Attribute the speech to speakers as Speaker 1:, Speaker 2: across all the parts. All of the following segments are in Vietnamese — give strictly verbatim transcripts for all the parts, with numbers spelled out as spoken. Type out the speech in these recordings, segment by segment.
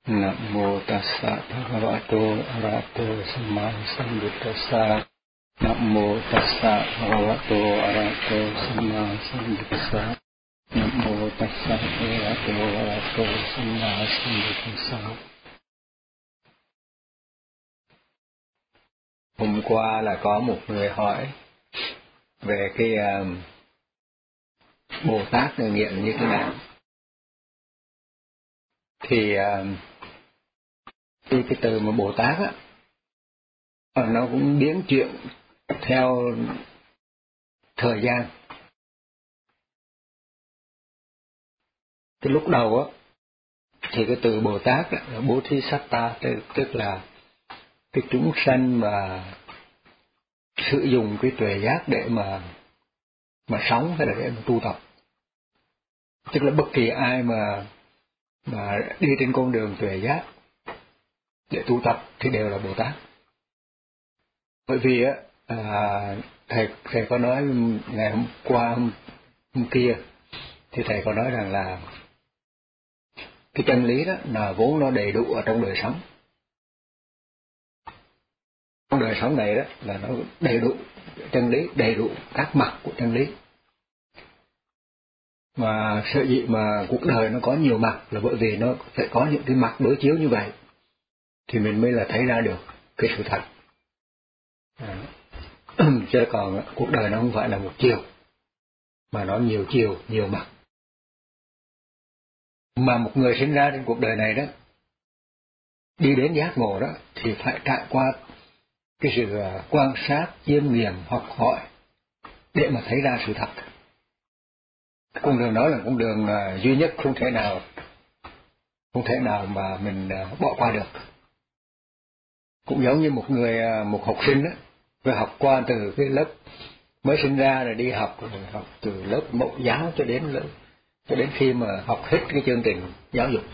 Speaker 1: Nam mô tassa bhagavato arahato samma sambuddhassa. Nam mô tassa bhagavato arahato samma sambuddhassa. Nam mô tassa bhagavato arahato samma sambuddhassa. Hôm qua là có một người hỏi về cái uh, Bồ Tát người nghiện như thế nào. Thì uh, cái, cái từ mà Bồ Tát á, nó cũng biến chuyển theo thời gian. Cái lúc đầu á, thì cái từ Bồ Tát á, là Bodhisatta, tức là cái chúng sanh mà sử dụng cái tuệ giác để mà mà sống hay là để mà tu tập. Tức là bất kỳ ai mà mà đi trên con đường tuệ giác để tu tập thì đều là Bồ Tát. Bởi vì á, à, thầy thầy có nói ngày hôm qua hôm, hôm kia thì thầy có nói rằng là cái chân lý đó là vốn nó đầy đủ ở trong đời sống. Trong đời sống này đó là nó đầy đủ chân lý, đầy đủ các mặt của chân lý. Mà sở dĩ mà cuộc đời nó có nhiều mặt là bởi vì nó phải có những cái mặt đối chiếu như vậy thì mình mới là thấy ra được cái sự thật. À. Chứ còn cuộc đời nó không phải là một chiều mà nó nhiều chiều, nhiều mặt. Mà một người sinh ra trên cuộc đời này đó, đi đến giác ngộ đó thì phải trải qua cái sự quan sát, chiêm nghiệm, học hỏi để mà thấy ra sự thật. Con đường đó là con đường duy nhất, không thể nào không thể nào mà mình bỏ qua được. Cũng giống như một người một học sinh đó, phải học qua từ cái lớp mới sinh ra rồi đi học, rồi học từ lớp mẫu giáo cho đến lớp cho đến khi mà học hết cái chương trình giáo dục.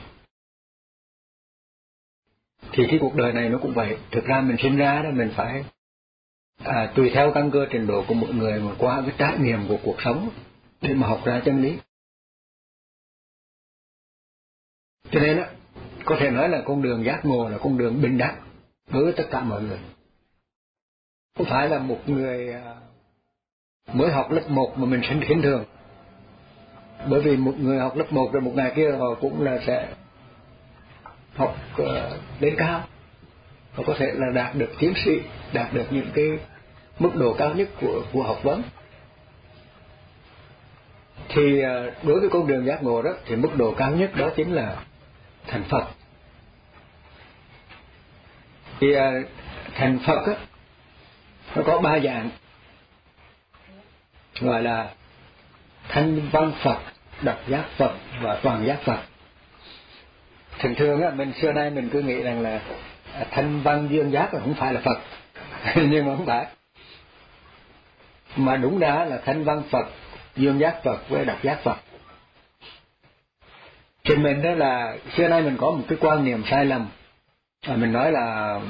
Speaker 1: Thì cái cuộc đời này nó cũng vậy. Thực ra mình sinh ra đó mình phải à, tùy theo căn cơ trình độ của mỗi người mà qua cái trải nghiệm của cuộc sống để mà học ra chân lý. Cho nên á, có thể nói là con đường giác ngộ là con đường bình đẳng đối với tất cả mọi người. Không phải là một người mới học lớp một mà mình sinh khinh thường. Bởi vì một người học lớp một rồi một ngày kia họ cũng là sẽ học uh, đến cao. Họ có thể là đạt được tiến sĩ, đạt được những cái mức độ cao nhất của, của học vấn. Thì uh, đối với con đường giác ngộ đó thì mức độ cao nhất đó chính là thành Phật. Thì uh, thành Phật á, nó có ba dạng, gọi là thanh văn Phật, độc giác Phật và toàn giác Phật. Thường thường á, mình xưa nay mình cứ nghĩ rằng là thanh văn duyên giác là không phải là Phật. Nhưng mà không phải. Mà đúng ra là thanh văn Phật, duyên giác Phật với độc giác Phật. Thì mình đó là xưa nay mình có một cái quan niệm sai lầm. À, mình nói là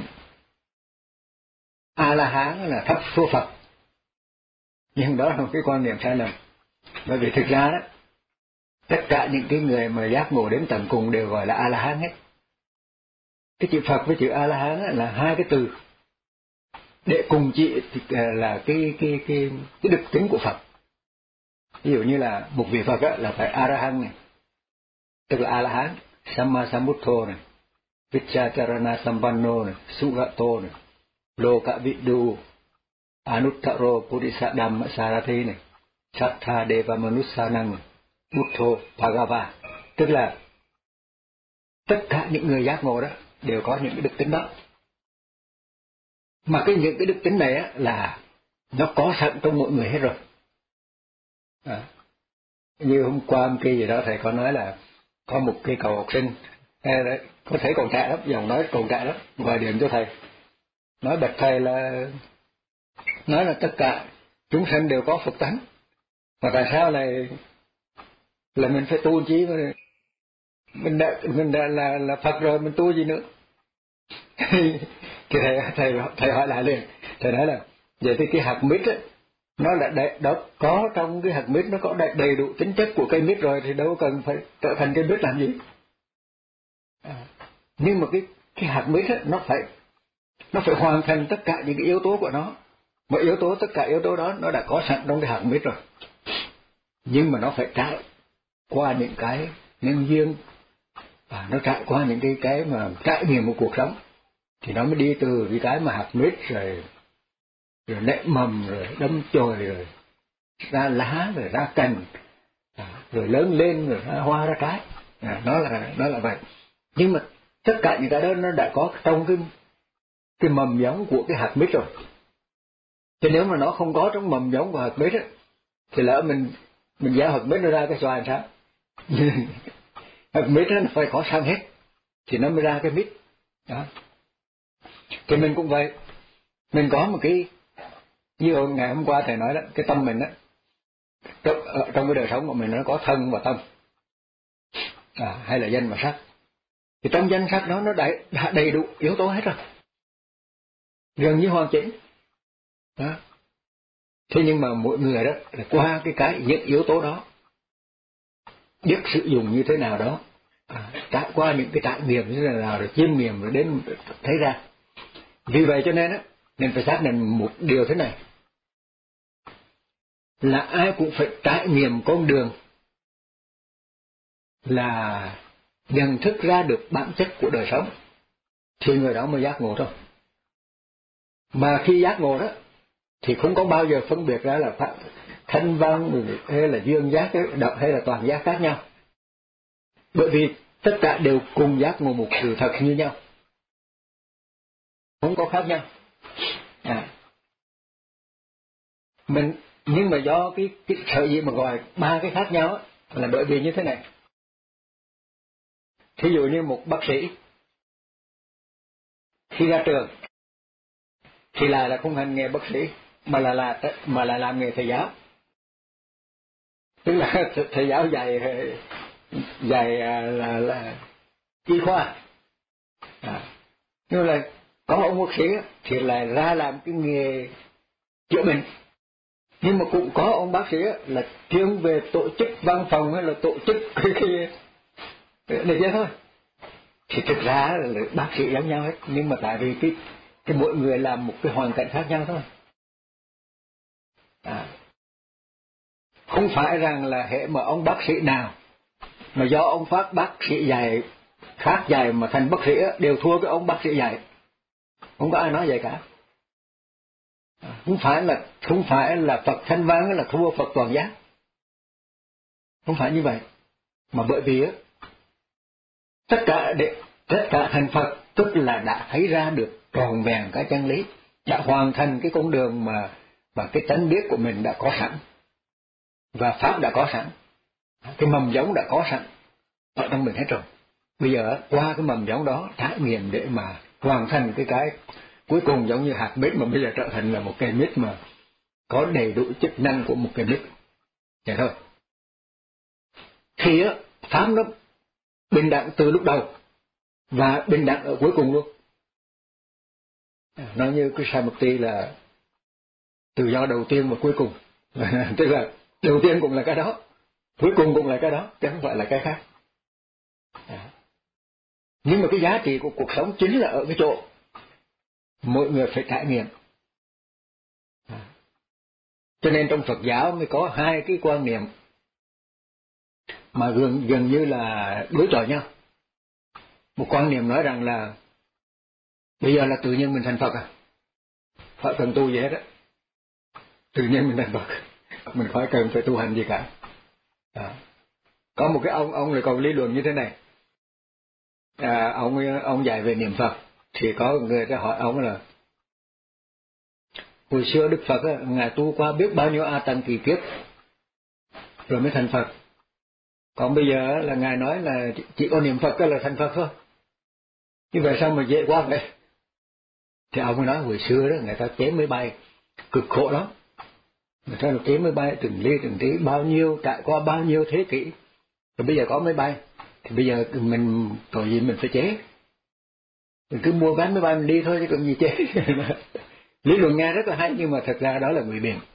Speaker 1: A-la-hán là thấp số Phật. Nhưng đó là một cái quan niệm sai lầm. Bởi vì thực ra đó, tất cả những cái người mà giác ngộ đến tận cùng đều gọi là A-la-hán hết. Cái chữ Phật với chữ A-la-hán là hai cái từ để cùng chỉ là cái cái cái cái đức tính của Phật. Ví dụ như là một vị Phật á, là phải A-ra-hán này, tức là A-la-hán, Samma Sambuddho này, Vichacharana Sampanno này, Surato này, Loka Viddu, Anuttaro Puddhisa Dhamma Sarathi này, Sattha Deva Manussanang, Buddho Bhagava. Tức là tất cả những người giác ngộ đó đều có những cái đức tính đó. Mà cái những cái đức tính này á, là nó có sẵn trong mỗi người hết rồi. À, như hôm qua hôm kia gì đó thầy có nói là có một cái cậu học sinh, đấy, có thể còn trẻ lắm, dòng nói còn trẻ lắm, gọi điện cho thầy, nói bạch thầy là nói là tất cả chúng sanh đều có Phật tánh, mà tại sao này là mình phải tu chi mà mình đã mình đã là là Phật rồi mình tu gì nữa? Thì thầy thầy thầy hỏi lại liền, thầy nói là vậy thì cái hạt mít á, nó là đầy, đó có trong cái hạt mít nó có đầy, đầy đủ tính chất của cây mít rồi thì đâu cần phải trở thành cây mít làm gì? À, Nhưng mà cái cái hạt mít á, nó phải nó phải hoàn thành tất cả những cái yếu tố của nó. Mọi yếu tố, tất cả yếu tố đó nó đã có sẵn trong cái hạt mít rồi. Nhưng mà nó phải trải qua những cái nhân duyên, và nó trải qua những cái cái mà trải nghiệm của cuộc sống, thì nó mới đi từ cái cái mà hạt mít rồi rồi nảy mầm, rồi đâm chồi, rồi ra lá, rồi ra cành, rồi lớn lên, rồi ra hoa ra trái. À, nó là nó là vậy. Nhưng mà tất cả những cái đó nó đã có trong cái cái mầm giống của cái hạt mít rồi. Chứ nếu mà nó không có trong mầm giống của hạt mít á, thì lỡ mình mình gieo hạt mít nó ra cái xoài sao? Hạt mít nó phải có sẵn hết thì nó mới ra cái mít đó. Thì mình cũng vậy, mình có một cái, như ngày hôm qua thầy nói đó, cái tâm mình á, trong, trong cái đời sống của mình nó có thân và tâm, à, hay là danh và sắc. Thì trong danh sắc đó nó đã, đã đầy đủ yếu tố hết rồi, gần như hoàn chỉnh đó. Thế nhưng mà mỗi người đó là qua cái cái những yếu tố đó, biết sử dụng như thế nào đó, à, trải qua những cái trải nghiệm như thế nào, rồi chiêm nghiệm, rồi đến thấy ra. Vì vậy cho nên á, nên phải xác định một điều thế này, là ai cũng phải trải nghiệm con đường là nhận thức ra được bản chất của đời sống, thì người đó mới giác ngộ thôi. Mà khi giác ngộ đó thì không có bao giờ phân biệt ra là thanh văn hay là duyên giác hay là toàn giác khác nhau, bởi vì tất cả đều cùng giác ngộ một sự thật như nhau, không có khác nhau. À, mình nhưng mà do cái, cái sở dĩ mà gọi ba cái khác nhau á, là bởi vì như thế này. Thí dụ như một bác sĩ khi ra trường thì lại là không hành nghề bác sĩ, mà là là mà là làm nghề thầy giáo, tức là thầy giáo dạy dạy là là y khoa. À, nhưng là có ông bác sĩ thì lại ra làm cái nghề chữa bệnh, nhưng mà cũng có ông bác sĩ là chuyên về tổ chức văn phòng hay là tổ chức cái cái để vậy thôi. Thì thực ra là bác sĩ giống nhau hết, nhưng mà tại vì cái cái mỗi người làm một cái hoàn cảnh khác nhau thôi. À, không phải rằng là hệ mà ông bác sĩ nào mà do ông phát bác sĩ dạy khác dạy mà thành bác sĩ đều thua cái ông bác sĩ dạy, không có ai nói vậy cả. À, không phải là không phải là Phật thanh văn là thua Phật toàn giác, không phải như vậy, mà bởi vì á, tất cả để tất cả thành Phật tức là đã thấy ra được tròn vẹn cái chân lý, đã hoàn thành cái con đường mà và cái tánh biết của mình đã có sẵn, và pháp đã có sẵn, cái mầm giống đã có sẵn ở trong mình hết rồi. Bây giờ qua cái mầm giống đó trải nghiệm để mà hoàn thành cái cái cuối cùng, giống như hạt mít mà bây giờ trở thành là một cây mít mà có đầy đủ chức năng của một cây mít, vậy thôi. Thì á, pháp nó bình đẳng từ lúc đầu và bình đẳng ở cuối cùng luôn. Nói như cái Samadhi là tự do đầu tiên và cuối cùng, tức là đầu tiên cũng là cái đó, cuối cùng cũng là cái đó, chứ không phải là cái khác. À, nhưng mà cái giá trị của cuộc sống chính là ở cái chỗ mỗi người phải trải nghiệm. À, cho nên trong Phật giáo mới có hai cái quan niệm mà gần gần như là đối chọi nhau. Một quan niệm nói rằng là bây giờ là tự nhiên mình thành Phật à, phải cần tu gì hết á, tự nhiên mình thành Phật, mình khỏi cần phải tu hành gì cả. À, có một cái ông ông lại còn lý luận như thế này. À, ông ông dạy về niệm Phật, thì có người ta hỏi ông là hồi xưa Đức Phật á, ngài tu qua biết bao nhiêu a tăng kỳ kiếp rồi mới thành Phật, còn bây giờ là ngài nói là chỉ có niệm Phật là thành Phật thôi, như vậy sao mà dễ quá vậy? Thì ông mới nói hồi xưa đó người ta chế máy bay cực khổ lắm, người ta chế máy bay từng ly từng tí bao nhiêu, trải qua bao nhiêu thế kỷ, rồi bây giờ có máy bay thì bây giờ mình tội gì mình phải chế, mình cứ mua vé máy bay mình đi thôi chứ cần gì chế. Lý luận nghe rất là hay, nhưng mà thật ra đó là ngụy biện.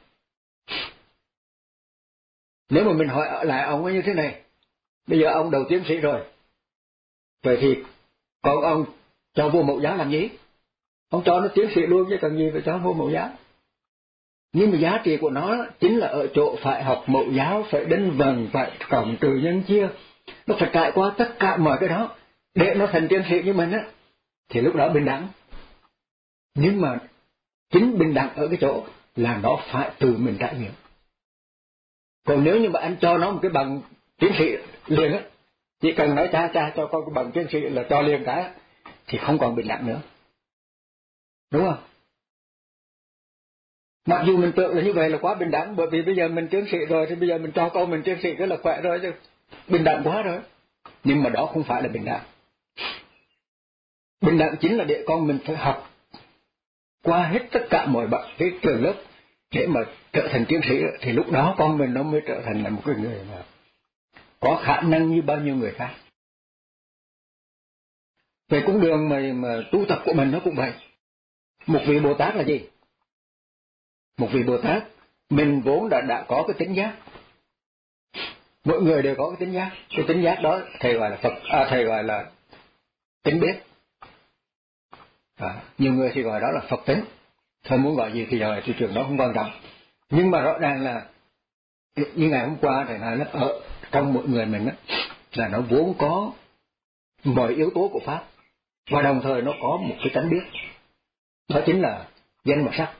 Speaker 1: Nếu mà mình hỏi lại ông ấy như thế này, bây giờ ông đầu tiến sĩ rồi, vậy thì Còn ông cho vô mẫu giáo làm gì? Ông cho nó tiến sĩ luôn chứ cần gì phải cho vô mẫu giáo. Nhưng mà giá trị của nó chính là ở chỗ phải học mẫu giáo, phải đánh vần, phải cộng trừ nhân chia. Nó phải trải qua tất cả mọi cái đó để nó thành tiến sĩ như mình á, thì lúc đó bình đẳng. Nhưng mà chính bình đẳng ở cái chỗ là nó phải tự mình trải nghiệm. Còn nếu như mà anh cho nó một cái bằng tiến sĩ liền á, chỉ cần nói cha cha cho con cái bằng tiến sĩ là cho liền cái, thì không còn bình đẳng nữa. Đúng không? Mặc dù mình tưởng là như vậy là quá bình đẳng, bởi vì bây giờ mình tiến sĩ rồi thì bây giờ mình cho con mình tiến sĩ cái là khỏe rồi chứ, bình đẳng quá rồi. Nhưng mà đó không phải là bình đẳng. Bình đẳng chính là để con mình phải học qua hết tất cả mọi bậc cái trường lớp để mà trở thành tiến sĩ, thì lúc đó con mình nó mới trở thành là một cái người mà có khả năng như bao nhiêu người khác. Về cũng đường mà, mà tu tập của mình nó cũng vậy. Một vị Bồ Tát là gì? Một vị Bồ Tát mình vốn đã đã có cái tính giác. Mỗi người đều có cái tính giác. Cái tính giác đó thầy gọi là Phật, à, thầy gọi là tính biết. À, nhiều người thì gọi đó là Phật tính. Thôi muốn gọi gì thì gọi thị trường đó không quan trọng. Nhưng mà rõ ràng là như ngày hôm qua thầy nói là ở trong mỗi người mình á, là nó vốn có mọi yếu tố của Pháp, và đồng thời nó có một cái tánh biết. Đó chính là danh và sắc.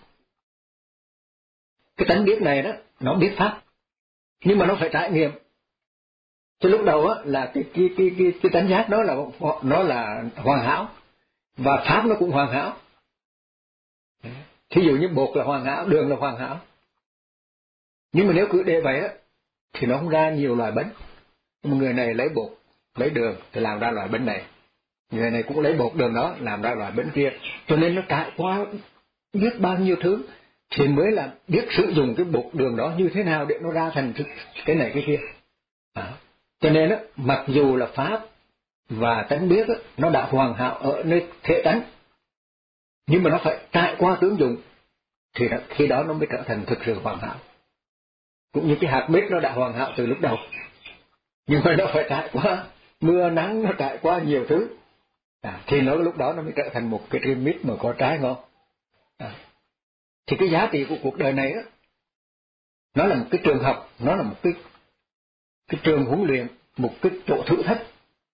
Speaker 1: Cái tánh biết này đó, nó biết Pháp, nhưng mà nó phải trải nghiệm. Chứ lúc đầu á là cái cái cái cái cái tánh giác đó là nó là hoàn hảo, và Pháp nó cũng hoàn hảo. Thí dụ như bột là hoàn hảo, đường là hoàn hảo. Nhưng mà nếu cứ để vậy á thì nó không ra nhiều loại bánh. Người này lấy bột, lấy đường thì làm ra loại bánh này. Người này cũng lấy bột đường đó làm ra loại bánh kia. Cho nên nó trải qua biết bao nhiêu thứ thì mới là biết sử dụng cái bột đường đó như thế nào để nó ra thành cái này cái kia. À. Cho nên á, mặc dù là Pháp và tánh biết á, nó đã hoàn hảo ở nơi thể tánh, nhưng mà nó phải trải qua ứng dụng thì đó, khi đó nó mới trở thành thực sự hoàn hảo. Cũng như cái hạt mít nó đã hoàn hảo từ lúc đầu, nhưng mà nó phải trải qua mưa nắng, nó trải qua nhiều thứ, à, thì nó lúc đó nó mới trở thành một cái trái mít mà có trái ngon. À. Thì cái giá trị của cuộc đời này á, nó là một cái trường học, nó là một cái cái trường huấn luyện, một cái chỗ thử thách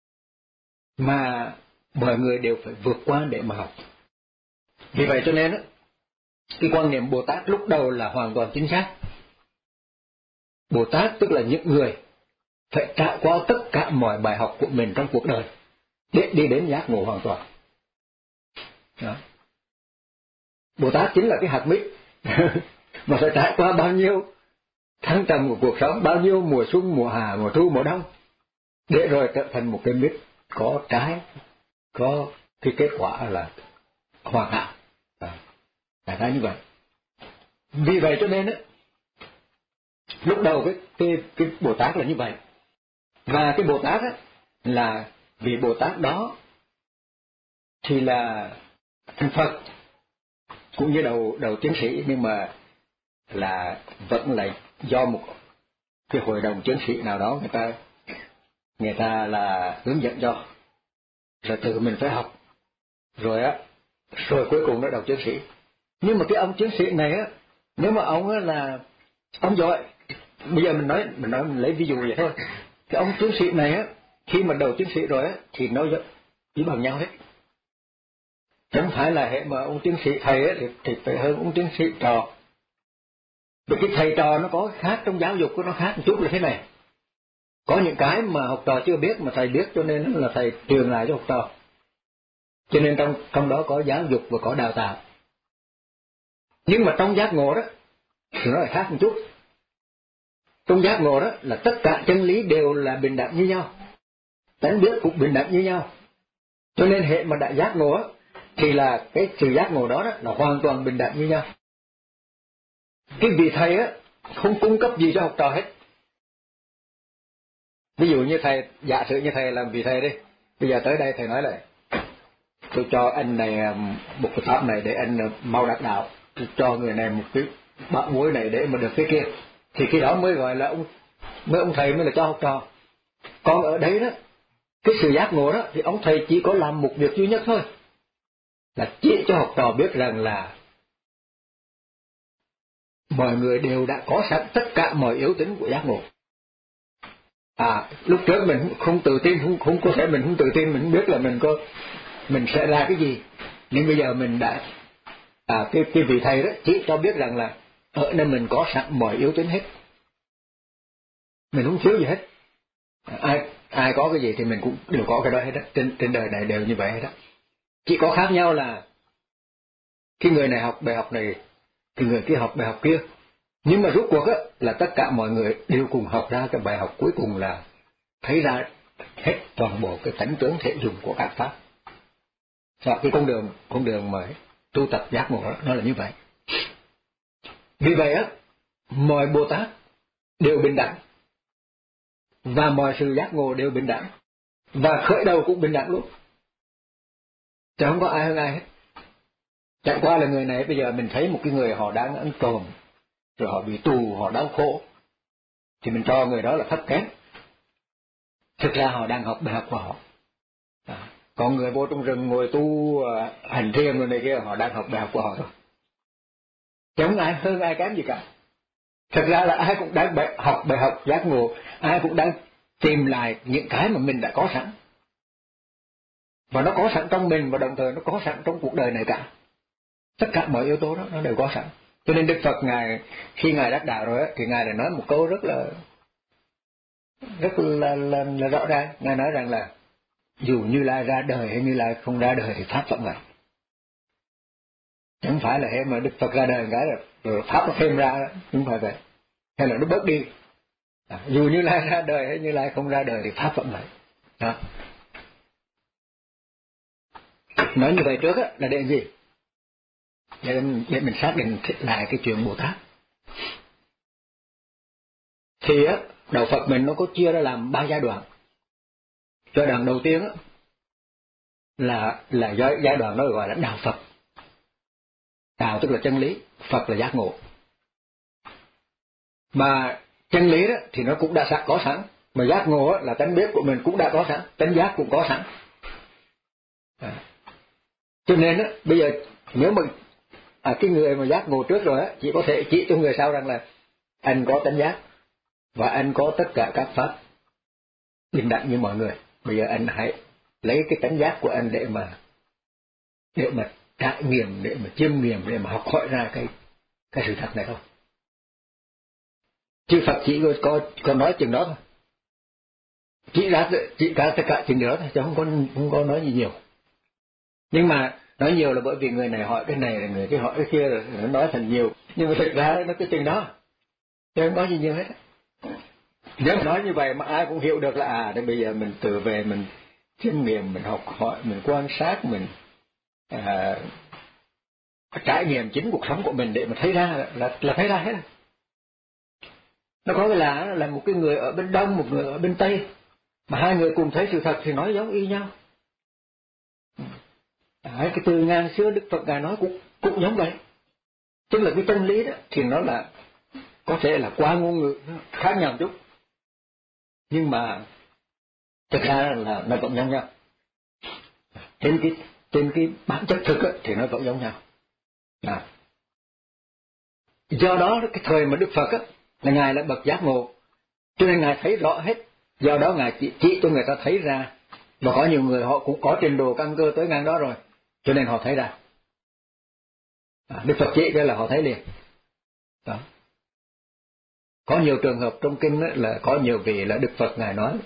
Speaker 1: mà mọi người đều phải vượt qua để mà học. Vì vậy cho nên á, cái quan niệm Bồ Tát lúc đầu là hoàn toàn chính xác. Bồ Tát tức là những người phải trải qua tất cả mọi bài học của mình trong cuộc đời để đi đến giác ngộ hoàn toàn. Đó. Bồ Tát chính là cái hạt mít mà phải trải qua bao nhiêu thăng trầm của cuộc sống, bao nhiêu mùa xuân, mùa hạ, mùa thu, mùa đông, để rồi trở thành một cái mít có trái, có cái kết quả là hoàn hảo. Đại khái như vậy. Vì vậy cho nên á, lúc đầu cái, cái, cái Bồ Tát là như vậy. Và cái Bồ Tát á, là vì Bồ Tát đó thì là thành Phật, cũng như đầu đầu tiến sĩ, nhưng mà là vẫn là do một cái hội đồng tiến sĩ nào đó người ta người ta là hướng dẫn cho, rồi tự mình phải học, rồi á, rồi cuối cùng nó đầu tiến sĩ. Nhưng mà cái ông tiến sĩ này á, nếu mà ông á là ông giỏi, bây giờ mình nói mình nói mình lấy ví dụ vậy thôi. Cái ông tiến sĩ này á, khi mà đầu tiến sĩ rồi á, thì nó chỉ bằng nhau hết. Chẳng phải là hệ mà ông tiến sĩ thầy á thì, thì phải hơn ông tiến sĩ trò. Vì cái thầy trò nó có khác, trong giáo dục của nó khác một chút là thế này. Có những cái mà học trò chưa biết mà thầy biết, cho nên là thầy truyền lại cho học trò. Cho nên trong trong đó có giáo dục và có đào tạo. Nhưng mà trong giác ngộ đó thì nó lại khác một chút. Trong giác ngộ đó là tất cả chân lý đều là bình đẳng như nhau, tánh biết cũng bình đẳng như nhau. Cho nên hệ mà đại giác ngộ á, thì là cái sự giác ngộ đó, đó là hoàn toàn bình đẳng như nhau. Cái vị thầy á không cung cấp gì cho học trò hết. Ví dụ như thầy, giả sử như thầy làm vị thầy đi, bây giờ tới đây thầy nói là tôi cho anh này một cái pháp này để anh mau đắc đạo, tôi cho người này một cái bát muối này để mà được cái kia, thì khi đó mới gọi là ông mới ông thầy mới là cho học trò. Còn ở đấy đó cái sự giác ngộ đó thì ông thầy chỉ có làm một việc duy nhất thôi, là chỉ cho học trò biết rằng là mọi người đều đã có sẵn tất cả mọi yếu tính của giác ngộ. À, lúc trước mình không tự tin, không, không có thể mình không tự tin, mình không biết là mình có mình sẽ ra cái gì. Nhưng bây giờ mình đã à, cái, cái vị thầy đó chỉ cho biết rằng là ở nơi mình có sẵn mọi yếu tính hết, mình không thiếu gì hết. Ai ai có cái gì thì mình cũng đều có cái đó hết đó. Trên trên đời này đều như vậy hết đó. Chỉ có khác nhau là cái người này học bài học này, cái người kia học bài học kia. Nhưng mà rốt cuộc á là tất cả mọi người đều cùng học ra cái bài học cuối cùng là thấy ra hết toàn bộ cái tánh tướng thể dùng của các pháp. Và cái con đường con đường mà tu tập giác ngộ đó, nó là như vậy. Vì vậy á, mọi Bồ Tát đều bình đẳng, và mọi sự giác ngộ đều bình đẳng, và khởi đầu cũng bình đẳng luôn, chứ không có ai hơn ai hết. Chẳng qua là người này bây giờ mình thấy một cái người họ đang ăn trộm, rồi họ bị tù, họ đau khổ, thì mình cho người đó là thấp kém. Thực ra họ đang học bài học của họ. À, còn người vô trong rừng ngồi tu uh, hành thiền người này kia, họ đang học bài học của họ thôi, chứ không ai hơn ai kém gì cả. Thực ra là ai cũng đang bài, học bài học giác ngộ, ai cũng đang tìm lại những cái mà mình đã có sẵn, và nó có sẵn trong mình, và đồng thời nó có sẵn trong cuộc đời này cả. Tất cả mọi yếu tố đó nó đều có sẵn. Cho nên Đức Phật ngài khi ngài đắc đạo rồi ấy, thì ngài đã nói một câu rất là rất là, là, là rõ ràng. Ngài nói rằng là dù Như Lai ra đời hay Như Lai không ra đời thì pháp vẫn vậy. Chẳng phải là hệ mà Đức Phật ra đời cái là rồi pháp nó thêm ra, không phải vậy, hay là nó bớt đi. À, dù Như Lai ra đời hay Như Lai không ra đời thì pháp vẫn vậy đó. Nói như vậy trước á là để gì? Để, để mình xác định lại cái chuyện Bồ Tát. Thì á, đạo Phật mình nó có chia ra làm ba giai đoạn. Giai đoạn đầu tiên á là là giai, giai đoạn nó gọi là đạo Phật. Đạo tức là chân lý, Phật là giác ngộ. Mà chân lý đó thì nó cũng đã sẵn có sẵn, mà giác ngộ là tánh biết của mình cũng đã có sẵn, tánh giác cũng có sẵn. À. Cho nên á bây giờ nếu mà à, cái người mà giác ngộ trước rồi á chỉ có thể chỉ cho người sau rằng là anh có tánh giác và anh có tất cả các pháp bình đẳng như mọi người. Bây giờ anh hãy lấy cái tánh giác của anh để mà để mà trải nghiệm, để mà chiêm nghiệm, để mà học hỏi ra cái cái sự thật này thôi. Chứ Phật chỉ có có, có nói chừng đó thôi, chỉ ra chỉ cả tất cả chừng đó thôi, chứ không có không có nói gì nhiều. Nhưng mà nói nhiều là bởi vì người này hỏi cái này, là người kia hỏi cái kia, rồi nó nói thành nhiều. Nhưng mà thực ra nó cái chừng đó, chứ không có gì nhiều hết. Nếu mà nói như vậy mà ai cũng hiểu được là à, để bây giờ mình tự về mình chiêm nghiệm, mình học hỏi, mình quan sát, mình à, trải nghiệm chính cuộc sống của mình để mà thấy ra là, là, là thấy ra hết. Nó có cái là là một cái người ở bên Đông, một người ở bên Tây, mà hai người cùng thấy sự thật thì nói giống y nhau. Đấy, cái từ ngàn xưa Đức Phật ngài nói cũng cũng giống vậy. Tức là cái chân lý đó thì nó là có thể là qua ngôn ngữ khác nhau chút, nhưng mà thực ra là nó vẫn giống nhau. Trên cái trên cái bản chất thực ấy, thì nó vẫn giống nhau. À. Do đó cái thời mà Đức Phật á là ngài là bậc giác ngộ, cho nên ngài thấy rõ hết. Do đó ngài chỉ, chỉ cho người ta thấy ra, và có nhiều người họ cũng có trình độ căn cơ tới ngang đó rồi, cho nên họ thấy ra. À, Đức Phật chỉ cái là họ thấy liền. Đó. Có nhiều trường hợp trong kinh ấy, là có nhiều vị là Đức Phật ngài nói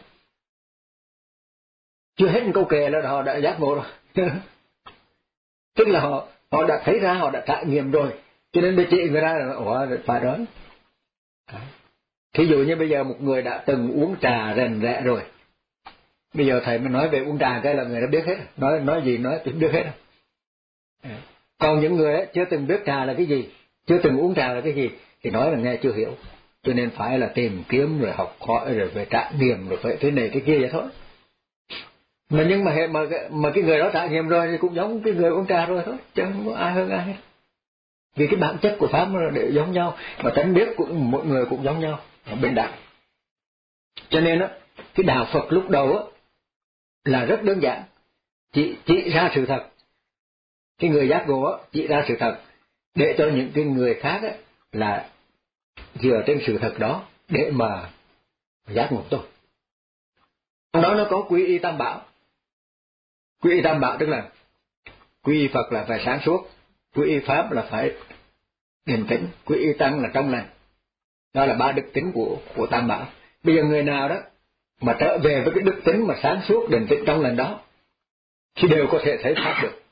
Speaker 1: chưa hết câu kệ là họ đã giác ngộ rồi. Tức là họ họ đã thấy ra, họ đã trải nghiệm rồi, cho nên để chỉ người ra là ủa phải đó. Thí dụ như bây giờ một người đã từng uống trà rành rẽ rồi, bây giờ thầy mới nói về uống trà cái là người đã biết hết, nói nói gì nói cũng biết hết. Còn những người ấy, chưa từng biết trà là cái gì, chưa từng uống trà là cái gì thì nói là nghe chưa hiểu, cho nên phải là tìm kiếm rồi học hỏi rồi về trải nghiệm rồi phải thế này thế kia vậy thôi. Mà nhưng mà hệ mà mà cái người đó trải nghiệm rồi thì cũng giống cái người uống trà rồi thôi, chứ không có ai hơn ai hết. Vì cái bản chất của pháp nó đều giống nhau, và tánh biết của mỗi người cũng giống nhau, bình đẳng. Cho nên á cái đạo Phật lúc đầu á là rất đơn giản, chỉ chỉ ra sự thật. Cái người giác ngộ á, chỉ ra sự thật để cho những cái người khác á, là dựa trên sự thật đó để mà giác ngộ thôi. Trong đó nó có quy y tam bảo. Quy y tam bảo tức là quy y Phật là phải sáng suốt, quy y Pháp là phải điềm tĩnh, quy y Tăng là trong lành. Đó là ba đức tính của của tam bảo. Bây giờ người nào đó mà trở về với cái đức tính mà sáng suốt điềm tĩnh trong lành đó thì đều có thể thấy Pháp được.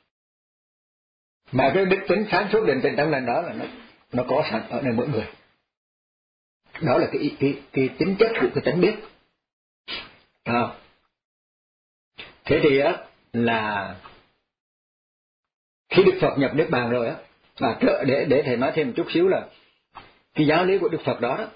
Speaker 1: Mà cái đức tính sáng suốt điềm tĩnh trong lành đó là nó nó có sẵn ở nơi mỗi người. Đó là cái cái cái tính chất của cái tánh biết. À. Thế thì á là khi Đức Phật nhập Niết Bàn rồi á, à, để để thầy nói thêm một chút xíu là cái giáo lý của Đức Phật đó, đó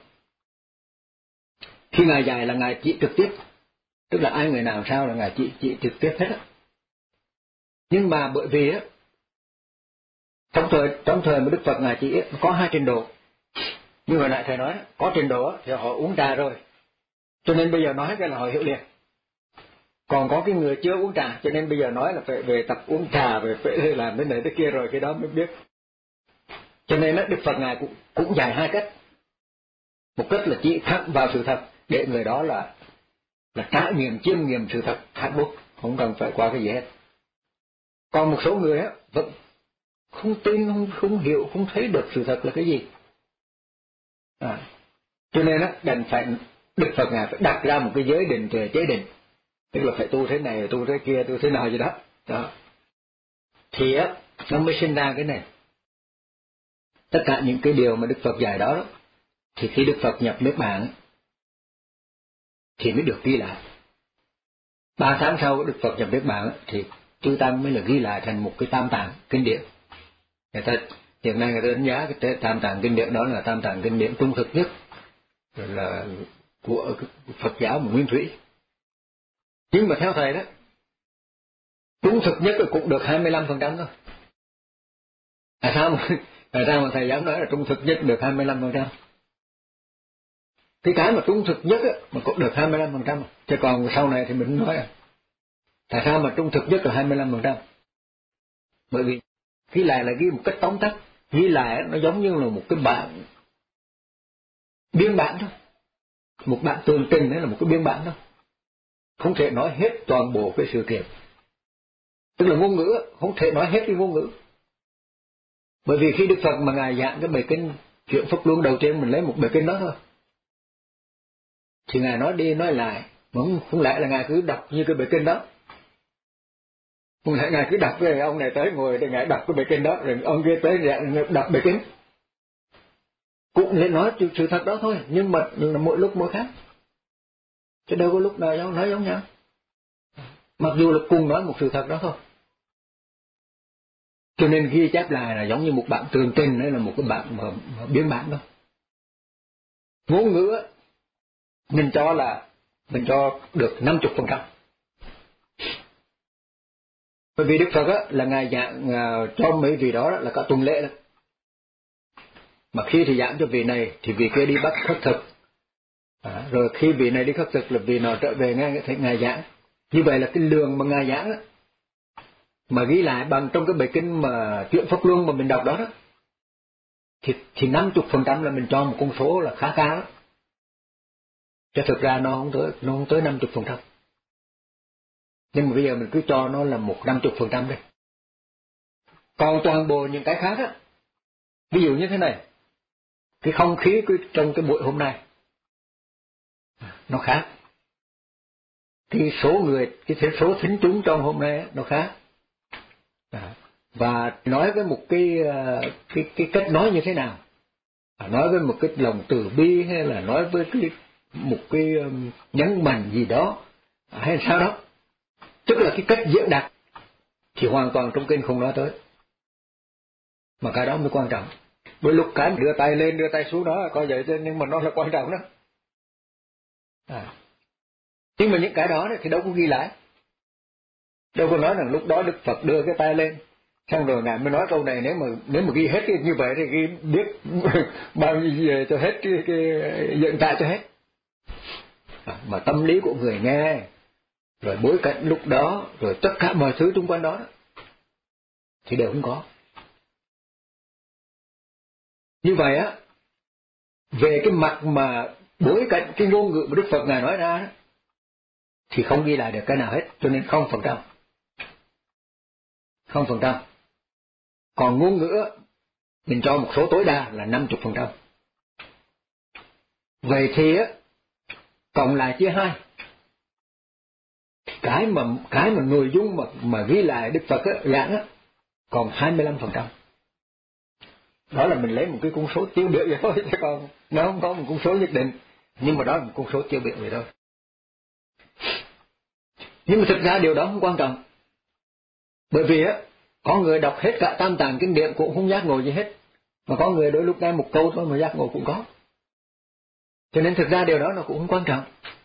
Speaker 1: khi ngài dạy là ngài chỉ trực tiếp, tức là ai người nào sao là ngài chỉ chỉ trực tiếp hết á. Nhưng mà bởi vì á trong thời trong thời mà Đức Phật ngài chỉ có hai trình độ. Như hồi nãy thầy nói có trình độ thì họ uống trà rồi, cho nên bây giờ nói cái là họ hiểu liền. Còn có cái người chưa uống trà, cho nên bây giờ nói là phải về tập uống trà, về phải làm cái này cái kia rồi cái đó mới biết. Cho nên đó, Đức Phật ngài cũng cũng dạy hai cách. Một cách là chỉ thẳng vào sự thật để người đó là là trải nghiệm chiêm nghiệm sự thật thẳng bút, không cần phải qua cái gì hết. Còn một số người á vẫn không tin, không không hiểu, không thấy được sự thật là cái gì. À, cho nên á đành phải Đức Phật ngài phải đặt ra một cái giới định về chế định, tức là phải tu thế này, tu thế kia, tu thế nào gì đó. Đó. Thì á nó mới sinh ra cái này. Tất cả những cái điều mà Đức Phật dạy đó, đó thì khi Đức Phật nhập Niết Bàn thì mới được ghi lại. Ba tháng sau Đức Phật nhập Niết Bàn thì chư Tăng mới là ghi lại thành một cái tam tạng kinh điển. Người ta hiện nay người ta đánh giá cái tam tạng kinh điển đó là tam tạng kinh điển trung thực nhất là của Phật giáo mà nguyên thủy. Nhưng mà theo thầy đó, trung thực nhất cũng được hai mươi lăm phần trăm thôi. Tại sao mà, tại sao mà thầy dám nói là trung thực nhất được hai mươi lăm phần trăm? Cái cái mà trung thực nhất á, mà cũng được hai mươi lăm phần trăm. Chứ còn sau này thì mình nói à. Tại sao mà trung thực nhất là hai mươi lăm phần trăm? Bởi vì ghi lại là ghi một cách tóm tắt. Ghi lại nó giống như là một cái bản biên bản thôi. Một bản tường trình đấy là một cái biên bản thôi. Không thể nói hết toàn bộ cái sự kiện. Tức là ngôn ngữ, không thể nói hết cái ngôn ngữ. Bởi vì khi Đức Phật mà ngài giảng cái bài kinh chuyện Pháp Luân đầu tiên, mình lấy một bài kinh đó thôi. Thì ngài nói đi nói lại, không, không lẽ là ngài cứ đọc như cái bài kinh đó. Không lẽ ngài cứ đọc về ông này tới ngồi để ngài đọc cái bài kinh đó, rồi ông kia tới đọc bài kinh. Cũng để nói sự thật đó thôi, nhưng mà mỗi lúc mỗi khác. Chứ đâu có lúc nào giống nói giống nhau. Mặc dù là cùng nói một sự thật đó thôi. Cho nên ghi chép lại là giống như một bản tường trình, đấy là một cái bản mà, mà biên bản đó. Ngôn ngữ mình cho là mình cho được năm mươi phần trăm. Bởi vì Đức Phật á, là ngài giảng uh, cho mấy vị đó, đó là cả tuần lễ đó. Mà khi thì giảng cho vị này thì vị kia đi bắt khất thực. À, rồi khi vị này đi khất thực là vị nào trở về nghe thấy ngài giảng. Như vậy là cái lượng mà ngài giảng đó, mà ghi lại bằng trong cái bài kinh mà chuyện Pháp Luân mà mình đọc đó, đó thì, thì năm mươi phần trăm là mình cho một con số là khá cao đó. Chứ thực ra nó không tới, nó không tới năm mươi phần trăm. Nhưng mà bây giờ mình cứ cho nó là một năm mươi phần trăm đi. Còn toàn bộ những cái khác á, ví dụ như thế này, cái không khí trong cái buổi hôm nay nó khác, cái số người, cái số thính chúng trong hôm nay nó khác. À, và nói với một cái, cái cái cách nói như thế nào, à, nói với một cái lòng từ bi hay là nói với cái một cái um, nhấn mạnh gì đó hay sao đó, tức là cái cách diễn đạt thì hoàn toàn trong kinh không nói tới. Mà cái đó mới quan trọng. Với lúc cái đưa tay lên đưa tay xuống đó coi vậy thôi, nhưng mà nó là quan trọng đó. À. Nhưng mà những cái đó thì đâu có ghi lại. Đâu có nói rằng lúc đó Đức Phật đưa cái tay lên, xong rồi ngài mới nói câu này, nếu mà nếu mà ghi hết như vậy thì ghi biết bao nhiêu gì cho hết cái, cái hiện tại cho hết. À, mà tâm lý của người nghe rồi bối cảnh lúc đó, rồi tất cả mọi thứ xung quanh đó, đó thì đều không có. Như vậy á, về cái mặt mà bối cảnh cái ngôn ngữ mà Đức Phật Ngài nói ra đó, thì không ghi lại được cái nào hết, cho nên không phần trăm. Không phần trăm. Còn ngôn ngữ mình cho một số tối đa là năm mươi phần trăm. Vậy thì á, cộng lại chia hai. Cái mà cái mà nội dung mà mà ghi lại Đức Phật á, giảng á, còn hai mươi lăm phần trăm. Đó là mình lấy một cái con số tiêu biểu vậy thôi, chứ còn nó không có một con số nhất định, nhưng mà đó là một con số tiêu biểu vậy thôi. Nhưng mà thực ra điều đó không quan trọng, bởi vì á, có người đọc hết cả Tam Tạng kinh điển cũng không giác ngộ gì hết, mà có người đôi lúc nghe một câu thôi mà giác ngộ cũng có. Cho nên thực ra điều đó nó cũng không quan trọng.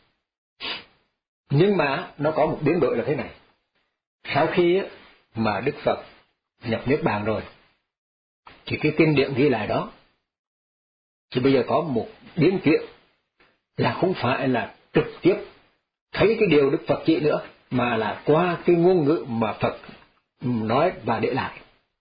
Speaker 1: Nhưng mà nó có một biến đổi là thế này. Sau khi á, mà Đức Phật nhập Niết Bàn rồi, thì cái kinh điển ghi lại đó, thì bây giờ có một biến chuyển là không phải là trực tiếp thấy cái điều Đức Phật chỉ nữa, mà là qua cái ngôn ngữ mà Phật nói và để lại.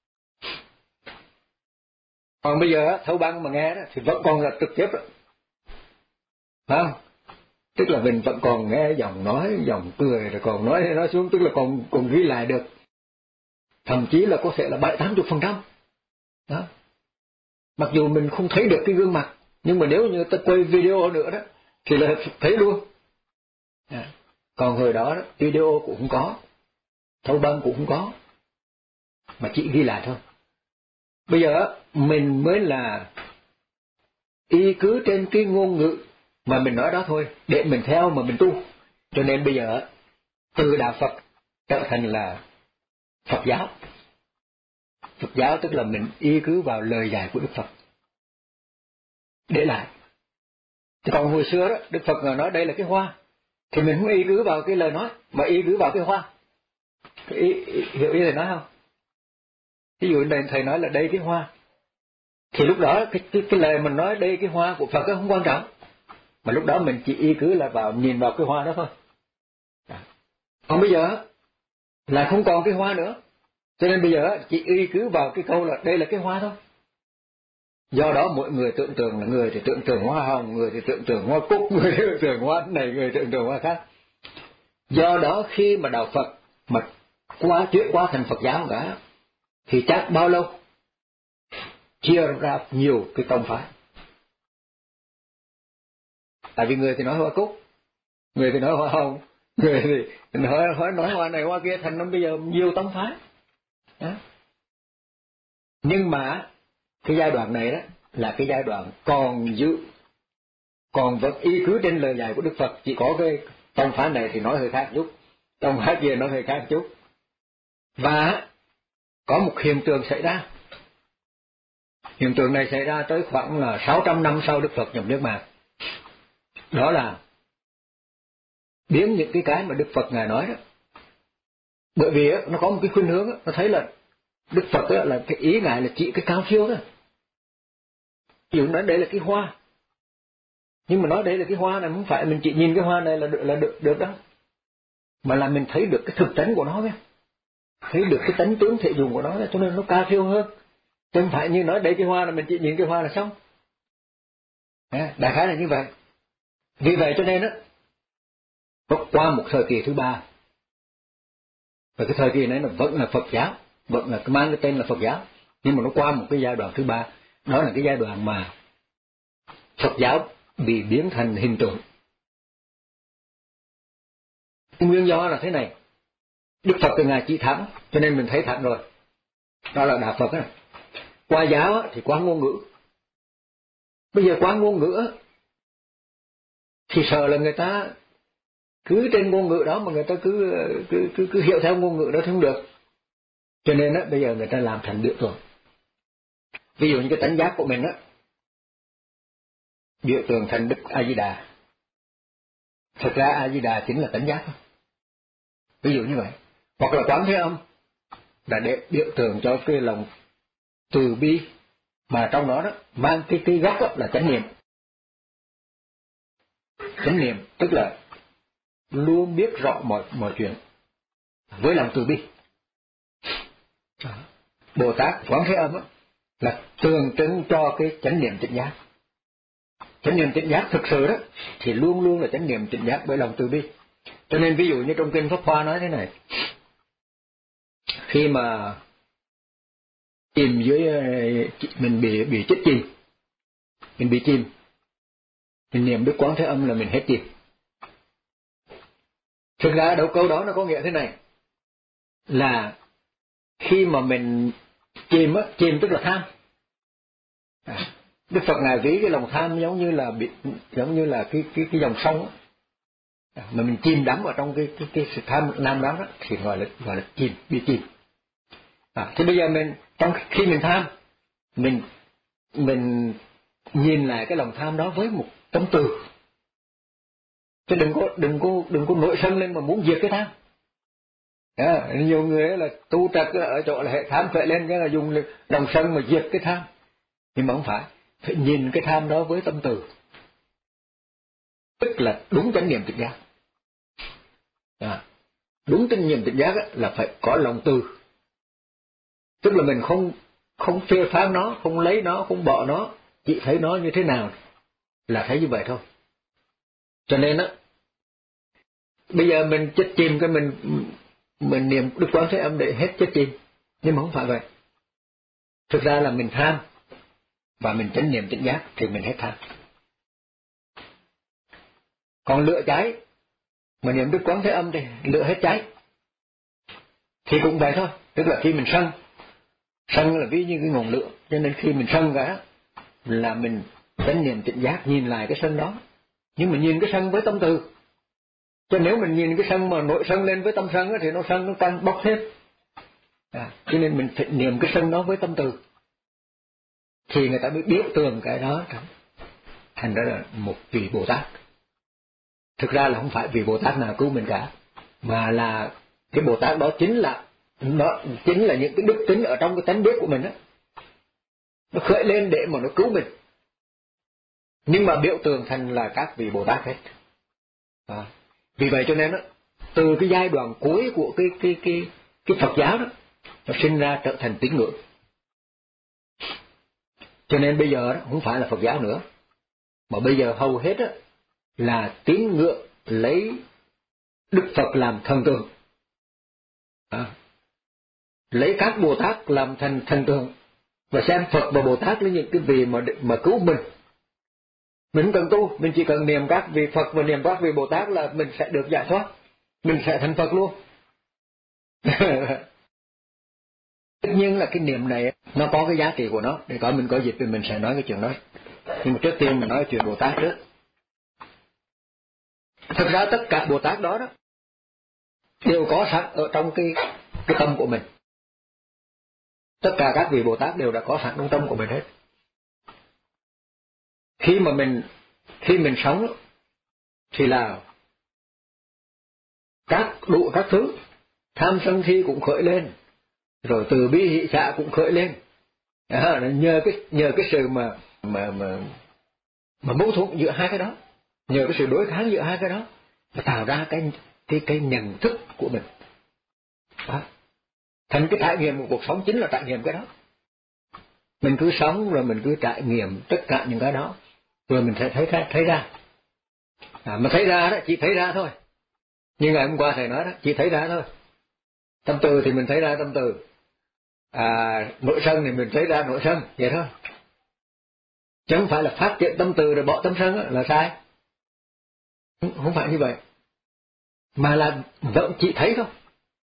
Speaker 1: Còn bây giờ thâu băng mà nghe đó, thì vẫn còn là trực tiếp đó. Phải không? Tức là mình vẫn còn nghe dòng nói, dòng cười, rồi còn nói nói xuống, tức là còn còn ghi lại được. Thậm chí là có thể là bảy tám chục phần trăm. Đó. Mặc dù mình không thấy được cái gương mặt, nhưng mà nếu như ta quay video nữa đó, thì là thấy luôn. À. Còn hồi đó, đó video cũng không có, thâu băng cũng không có, mà chỉ ghi lại thôi. Bây giờ mình mới là y cứ trên cái ngôn ngữ mà mình nói đó thôi, để mình theo mà mình tu. Cho nên bây giờ từ đạo Phật trở thành là Phật giáo. Phật giáo tức là mình y cứ vào lời dạy của Đức Phật để lại. Còn hồi xưa đó, Đức Phật nói đây là cái hoa, thì mình không y cứ vào cái lời nói, mà y cứ vào cái hoa. Ý, ý, hiểu ý thầy nói không? Ví dụ đây thầy nói là đây cái hoa, thì lúc đó cái, cái, cái lời mình nói đây cái hoa của Phật không quan trọng, mà lúc đó mình chỉ y cứ là vào nhìn vào cái hoa đó thôi. Còn bây giờ là không còn cái hoa nữa, cho nên bây giờ chỉ y cứ vào cái câu là đây là cái hoa thôi. Do đó mỗi người tưởng tượng là người thì tưởng tượng hoa hồng, người thì tưởng tượng hoa cúc, người thì tưởng tượng hoa này, người tưởng tượng hoa khác. Do đó khi mà đạo Phật mà qua chuyển qua thành Phật giáo cả, thì chắc bao lâu chia ra nhiều cái tông phái. Tại vì người thì nói hoa cúc, người thì nói hoa hồng, người thì nói nói, nói hoa này hoa kia, thành nó bây giờ nhiều tông phái. Đó. Nhưng mà cái giai đoạn này đó là cái giai đoạn còn giữ, còn vẫn y cứ trên lời dạy của Đức Phật, chỉ có cái tông phái này thì nói hơi khác chút, tông phái kia nói hơi khác chút. Và có một hiện tượng xảy ra. Hiện tượng này xảy ra tới khoảng là sáu trăm năm sau Đức Phật nhập Niết Bàn. Đó là biến những cái cái mà Đức Phật Ngài nói đó. Bởi vì nó có một cái khuynh hướng, nó thấy là Đức Phật là cái ý Ngài là chỉ cái cao siêu đó. Ví dụ nói đây là cái hoa, nhưng mà nói đây là cái hoa này không phải mình chỉ nhìn cái hoa này là được, là được, được đó, mà là mình thấy được cái thực tánh của nó nhé, thấy được cái tánh tướng thể dùng của nó, cho nên nó cao siêu hơn. Chứ không phải như nói đây cái hoa là mình chỉ nhìn cái hoa là xong. À, đại khái là như vậy. Vì vậy cho nên đó, nó qua một thời kỳ thứ ba, và cái thời kỳ này nó vẫn là Phật giáo, vẫn là mang cái tên là Phật giáo, nhưng mà nó qua một cái giai đoạn thứ ba, đó là cái giai đoạn mà Phật giáo bị biến thành hình tượng. Nguyên do là thế này, Đức Phật từ Ngài chỉ thẳng, cho nên mình thấy thẳng rồi, đó là đạo Phật đó. Qua giáo thì qua ngôn ngữ. Bây giờ qua ngôn ngữ thì sợ là người ta cứ trên ngôn ngữ đó mà người ta cứ cứ cứ, cứ hiểu theo ngôn ngữ đó thì không được. Cho nên á bây giờ người ta làm thành biểu tượng. Ví dụ như cái tánh giác của mình á, biểu tượng thành Đức A Di Đà. Thực ra A Di Đà chính là tánh giác thôi. Ví dụ như vậy. Hoặc là Quán Thế Âm là để biểu tượng cho cái lòng từ bi, mà trong đó đó mang cái cái gốc đó là chánh niệm. Chánh niệm tức là luôn biết rõ mọi mọi chuyện với lòng từ bi. Bồ Tát Quán Thế Âm á, là tượng trưng cho cái chánh niệm tỉnh giác. Chánh niệm tỉnh giác thực sự đó thì luôn luôn là chánh niệm tỉnh giác với lòng từ bi. Cho nên ví dụ như trong kinh Pháp Hoa nói thế này, khi mà chìm dưới, mình bị bị chết chìm, mình bị chìm, mình niệm Đức Quán Thế Âm là mình hết chìm. Thực ra đâu câu đó nó có nghĩa thế này, là khi mà mình chìm á, chìm tức là tham. À, Đức Phật ngài ví cái lòng tham giống như là bị, giống như là cái cái cái dòng sông á, à, mà mình chìm đắm ở trong cái cái cái sự tham lam đó, đó thì gọi là gọi là chìm, bị chìm. À, thì bây giờ mình trong khi mình tham, mình mình nhìn lại cái lòng tham đó với một tâm từ, chứ đừng có đừng có đừng có nổi sân lên mà muốn diệt cái tham. À, nhiều người là tu trật ở chỗ là hệ tham khởi lên cái là dùng lòng sân mà diệt cái tham, nhưng mà không phải, phải nhìn cái tham đó với tâm từ, tức là đúng chánh niệm tỉnh giác. À, đúng chánh niệm tỉnh giác là phải có lòng từ, tức là mình không không phê phán nó, không lấy nó, không bỏ nó, chỉ thấy nó như thế nào là thấy như vậy thôi. Cho nên á, bây giờ mình chết chìm cái mình mình niệm Đức Quán Thế Âm để hết chết chìm, nhưng mà không phải vậy. Thực ra là mình tham và mình chánh niệm tỉnh giác thì mình hết tham. Còn lửa cháy mà niệm Đức Quán Thế Âm thì lửa hết cháy, thì cũng vậy thôi. Tức là khi mình sân, sân là ví như cái ngọn lửa, cho nên khi mình sân cả là mình chánh niệm tỉnh giác nhìn lại cái sân đó, nhưng mà nhìn cái sân với tâm từ. Cho nếu mình nhìn cái sân mà nổi sân lên với tâm sân thì nó sân nó tăng bốc hết. À, cho nên mình phải niệm cái sân đó với tâm từ, thì người ta mới biểu tượng cái đó thành ra là một vị Bồ Tát. Thực ra là không phải vị Bồ Tát nào cứu mình cả, mà là cái Bồ Tát đó chính là nó chính là những cái đức tính ở trong cái tánh biết của mình đó, nó khởi lên để mà nó cứu mình, nhưng mà biểu tượng thành là các vị Bồ Tát hết. À, vì vậy cho nên đó, từ cái giai đoạn cuối của cái cái cái cái Phật giáo đó, nó sinh ra trở thành tín ngưỡng. Cho nên bây giờ đó, không phải là Phật giáo nữa, mà bây giờ hầu hết đó, là tín ngưỡng lấy Đức Phật làm thần tượng, à, lấy các Bồ Tát làm thành thần tượng, và xem Phật và Bồ Tát là những cái vị mà mà cứu mình. Mình không cần tu, mình chỉ cần niệm các vị Phật và niệm các vị Bồ Tát là mình sẽ được giải thoát, mình sẽ thành Phật luôn. Tất nhiên là cái niệm này nó có cái giá trị của nó, để coi mình có dịp thì mình sẽ nói cái chuyện đó. Nhưng mà trước tiên mình nói chuyện Bồ Tát trước. Thực ra tất cả Bồ Tát đó đó đều có sẵn ở trong cái cái tâm của mình. Tất cả các vị Bồ Tát đều đã có sẵn trong tâm của mình hết. Khi mà mình khi mình sống thì là các đủ các thứ, tham sân si cũng khởi lên, rồi từ bi hỷ xả cũng khởi lên. À, nhờ cái nhờ cái sự mà mà mà mà mâu thuẫn giữa hai cái đó, nhờ cái sự đối kháng giữa hai cái đó, mà tạo ra cái cái cái nhận thức của mình. À, thành cái trải nghiệm của cuộc sống chính là trải nghiệm cái đó. Mình cứ sống rồi mình cứ trải nghiệm tất cả những cái đó, rồi mình sẽ thấy ra, thấy ra. À, mà thấy ra đó, chỉ thấy ra thôi. Như ngày hôm qua thầy nói đó, chỉ thấy ra thôi. Tâm từ thì mình thấy ra tâm từ, à, nội sân thì mình thấy ra nội sân, vậy thôi. Chứ không phải là phát triển tâm từ rồi bỏ tâm sân đó, là sai. Không, không phải như vậy. Mà là vẫn chỉ thấy thôi.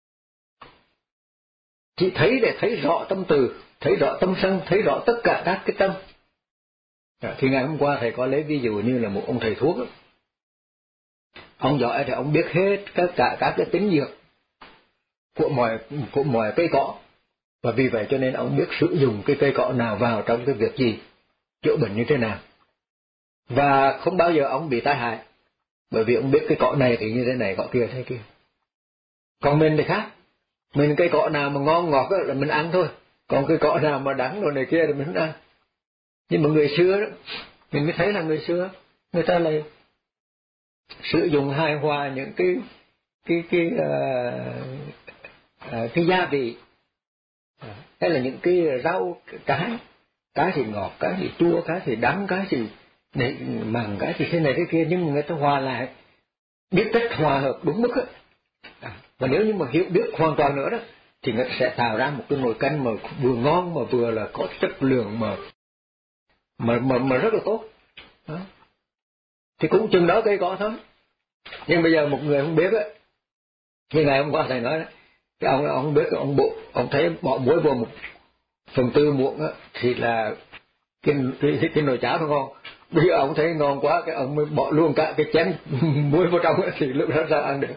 Speaker 1: Chỉ thấy để thấy rõ tâm từ, thấy rõ tâm sân, thấy rõ tất cả các cái tâm. À, thì ngày hôm qua thầy có lấy ví dụ như là một ông thầy thuốc đó. Ông giỏi thì ông biết hết tất cả các cái tính dược của mọi của mọi cây cỏ, và vì vậy cho nên ông biết sử dụng cái cây cỏ nào vào trong cái việc gì, chữa bệnh như thế nào, và không bao giờ ông bị tai hại, bởi vì ông biết cái cỏ này thì như thế này, cỏ kia thế kia. Còn mình thì khác, mình cây cỏ nào mà ngon ngọt là mình ăn thôi, còn cây cỏ nào mà đắng rồi này kia thì mình không ăn. Nhưng mà người xưa đó, mình mới thấy là người xưa người ta lại sử dụng hài hòa những cái cái cái uh, uh, cái gia vị, hay là những cái rau cái cái thì ngọt, cái thì chua, cái thì đắng, cái thì mặn, cái thì thế này thế kia, nhưng mà người ta hòa lại, biết cách hòa hợp đúng mức á. Và nếu như mà hiểu biết hoàn toàn nữa đó, thì người ta sẽ tạo ra một cái nồi canh mà vừa ngon mà vừa là có chất lượng mà mà mà, mà rất là tốt. Đó. Thì cũng chừng đó cây cỏ thôi. Nhưng bây giờ một người không biết á, như ngày hôm qua thầy nói đó, cái ông ông không biết, ông bộ ông thấy bỏ muối vô một phần tư muỗng á thì là cái cái, cái nồi cháo nó ngon. Bây giờ ông thấy ngon quá, cái ông mới bỏ luôn cả cái chén muối vào trong thì lúc đó sao ăn được.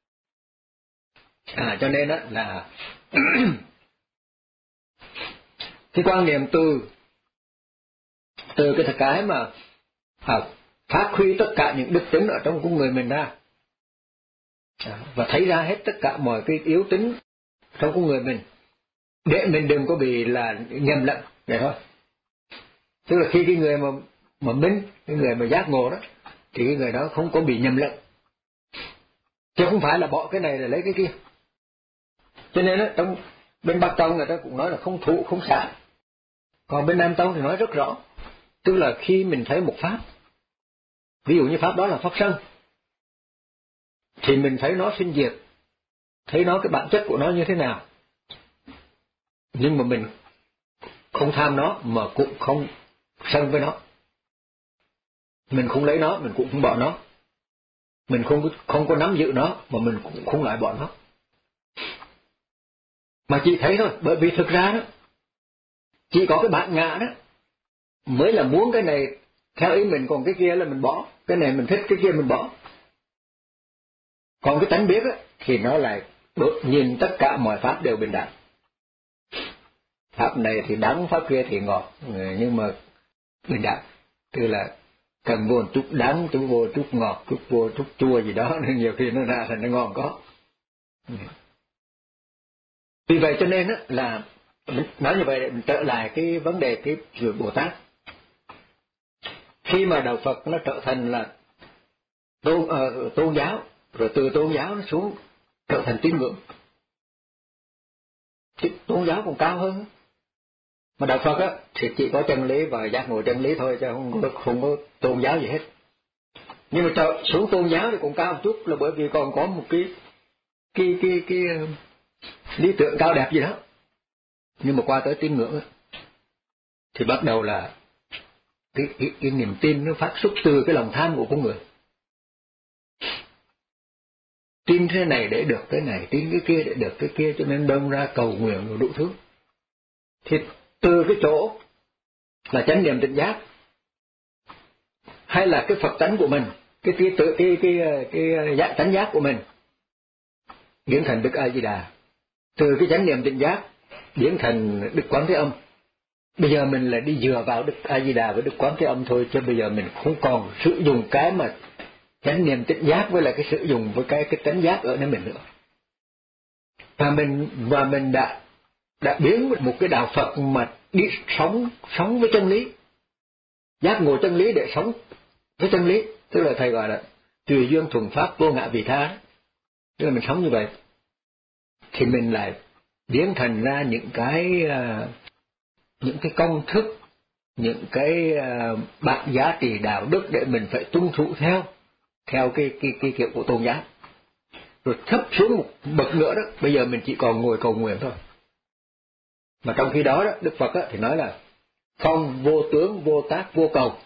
Speaker 1: À, cho nên đó là cái quan niệm từ từ cái cái mà à, phát huy tất cả những đức tính ở trong con người mình ra, à, và thấy ra hết tất cả mọi cái yếu tính trong con người mình, để mình đừng có bị là nhầm lẫn vậy thôi. Tức là khi cái người mà mà minh, cái người mà giác ngộ đó, thì cái người đó không có bị nhầm lẫn, chứ không phải là bỏ cái này là lấy cái kia. Cho nên đó, trong bên Bắc Tông người ta cũng nói là không thụ không xả, còn bên Nam Tông thì nói rất rõ, tức là khi mình thấy một pháp, ví dụ như pháp đó là pháp sân, thì mình thấy nó sinh diệt, thấy nó cái bản chất của nó như thế nào, nhưng mà mình không tham nó mà cũng không sân với nó, mình không lấy nó, mình cũng không bỏ nó, mình không không có nắm giữ nó mà mình cũng không loại bỏ nó, mà chỉ thấy thôi. Bởi vì thực ra đó, chỉ có cái bản ngã đó mới là muốn cái này theo ý mình, còn cái kia là mình bỏ, cái này mình thích, cái kia mình bỏ. Còn cái tánh biết đó, thì nó lại nhìn tất cả mọi pháp đều bình đẳng. Pháp này thì đắng, pháp kia thì ngọt, nhưng mà bình đẳng. Tức là cần vô chút đắng, chút vô chút ngọt, chút vô chút chua gì đó, nên nhiều khi nó ra thành nó ngon có. Vì vậy cho nên á, là nói như vậy để mình trở lại cái vấn đề cái người Bồ Tát. Khi mà đạo Phật nó trở thành là tôn, uh, tôn giáo, rồi từ tôn giáo nó xuống trở thành tín ngưỡng, thì tôn giáo còn cao hơn. Mà đạo Phật á thì chỉ có chân lý và giác ngộ chân lý thôi, chứ không có, không có tôn giáo gì hết. Nhưng mà trở xuống tôn giáo thì cũng cao một chút, là bởi vì còn có một cái cái cái cái, cái lý tưởng cao đẹp gì đó. Nhưng mà qua tới tín ngưỡng á, thì bắt đầu là cái, cái, cái niềm tin nó phát xuất từ cái lòng tham của con người. Tin thế này để được cái này, tin cái kia để được cái kia, cho nên đâm ra cầu nguyện rồi đủ thứ. Thì từ cái chỗ là chánh niệm tỉnh giác, hay là cái Phật tánh của mình, cái cái tự cái cái cái, cái tánh giác của mình biến thành Đức A Di Đà, từ cái chánh niệm tỉnh giác biến thành Đức Quán Thế Âm. Bây giờ mình là đi dựa vào Đức A Di Đà với Đức Quán Thế Âm thôi, chứ bây giờ mình không còn sử dụng cái mà chánh niệm tỉnh giác với lại cái sử dụng với cái cái tánh giác ở nơi mình nữa. Và mình và mình đã đã biến một cái đạo Phật mà đi sống sống với chân lý, giác ngộ chân lý để sống với chân lý, tức là thầy gọi là tùy duyên thuần pháp vô ngã vị tha. Tức là mình sống như vậy thì mình lại biến thành ra những cái uh, những cái công thức, những cái uh, bản giá trị đạo đức để mình phải tuân thủ theo theo cái cái cái kiểu của tôn giáo. Rồi thấp xuống một bậc nữa đó, bây giờ mình chỉ còn ngồi cầu nguyện thôi. Mà trong khi đó, đó Đức Phật đó, thì nói là không vô tướng, vô tác, vô cầu.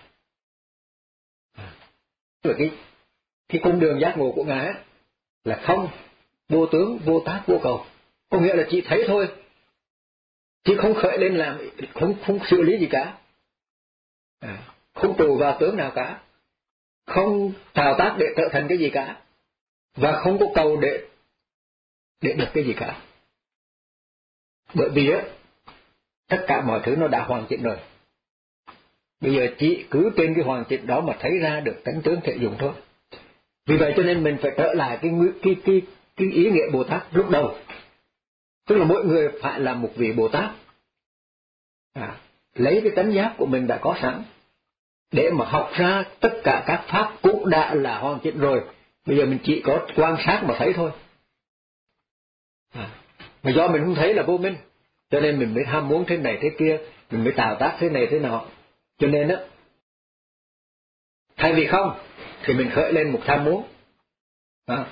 Speaker 1: Tức là cái cái con đường giác ngộ của Ngài là không vô tướng, vô tác, vô cầu. Có nghĩa là chỉ thấy thôi, chứ không khởi lên làm, không không xử lý gì cả, à, không trụ vào tướng nào cả, không thao tác để trở thành cái gì cả, và không có cầu để để được cái gì cả. Bởi vì á, tất cả mọi thứ nó đã hoàn chỉnh rồi. Bây giờ chỉ cứ trên cái hoàn chỉnh đó mà thấy ra được tánh tướng thể dụng thôi. Vì vậy cho nên mình phải trở lại cái cái cái cái ý nghĩa Bồ Tát lúc đầu. Tức là mỗi người phải là một vị Bồ Tát, à, lấy cái tánh giác của mình đã có sẵn để mà học ra tất cả các pháp cũng đã là hoàn chỉnh rồi. Bây giờ mình chỉ có quan sát mà thấy thôi. À, mà do mình không thấy là vô minh, cho nên mình mới ham muốn thế này thế kia, mình mới tạo tác thế này thế nọ. Cho nên á, thay vì không thì mình khởi lên một tham muốn. À,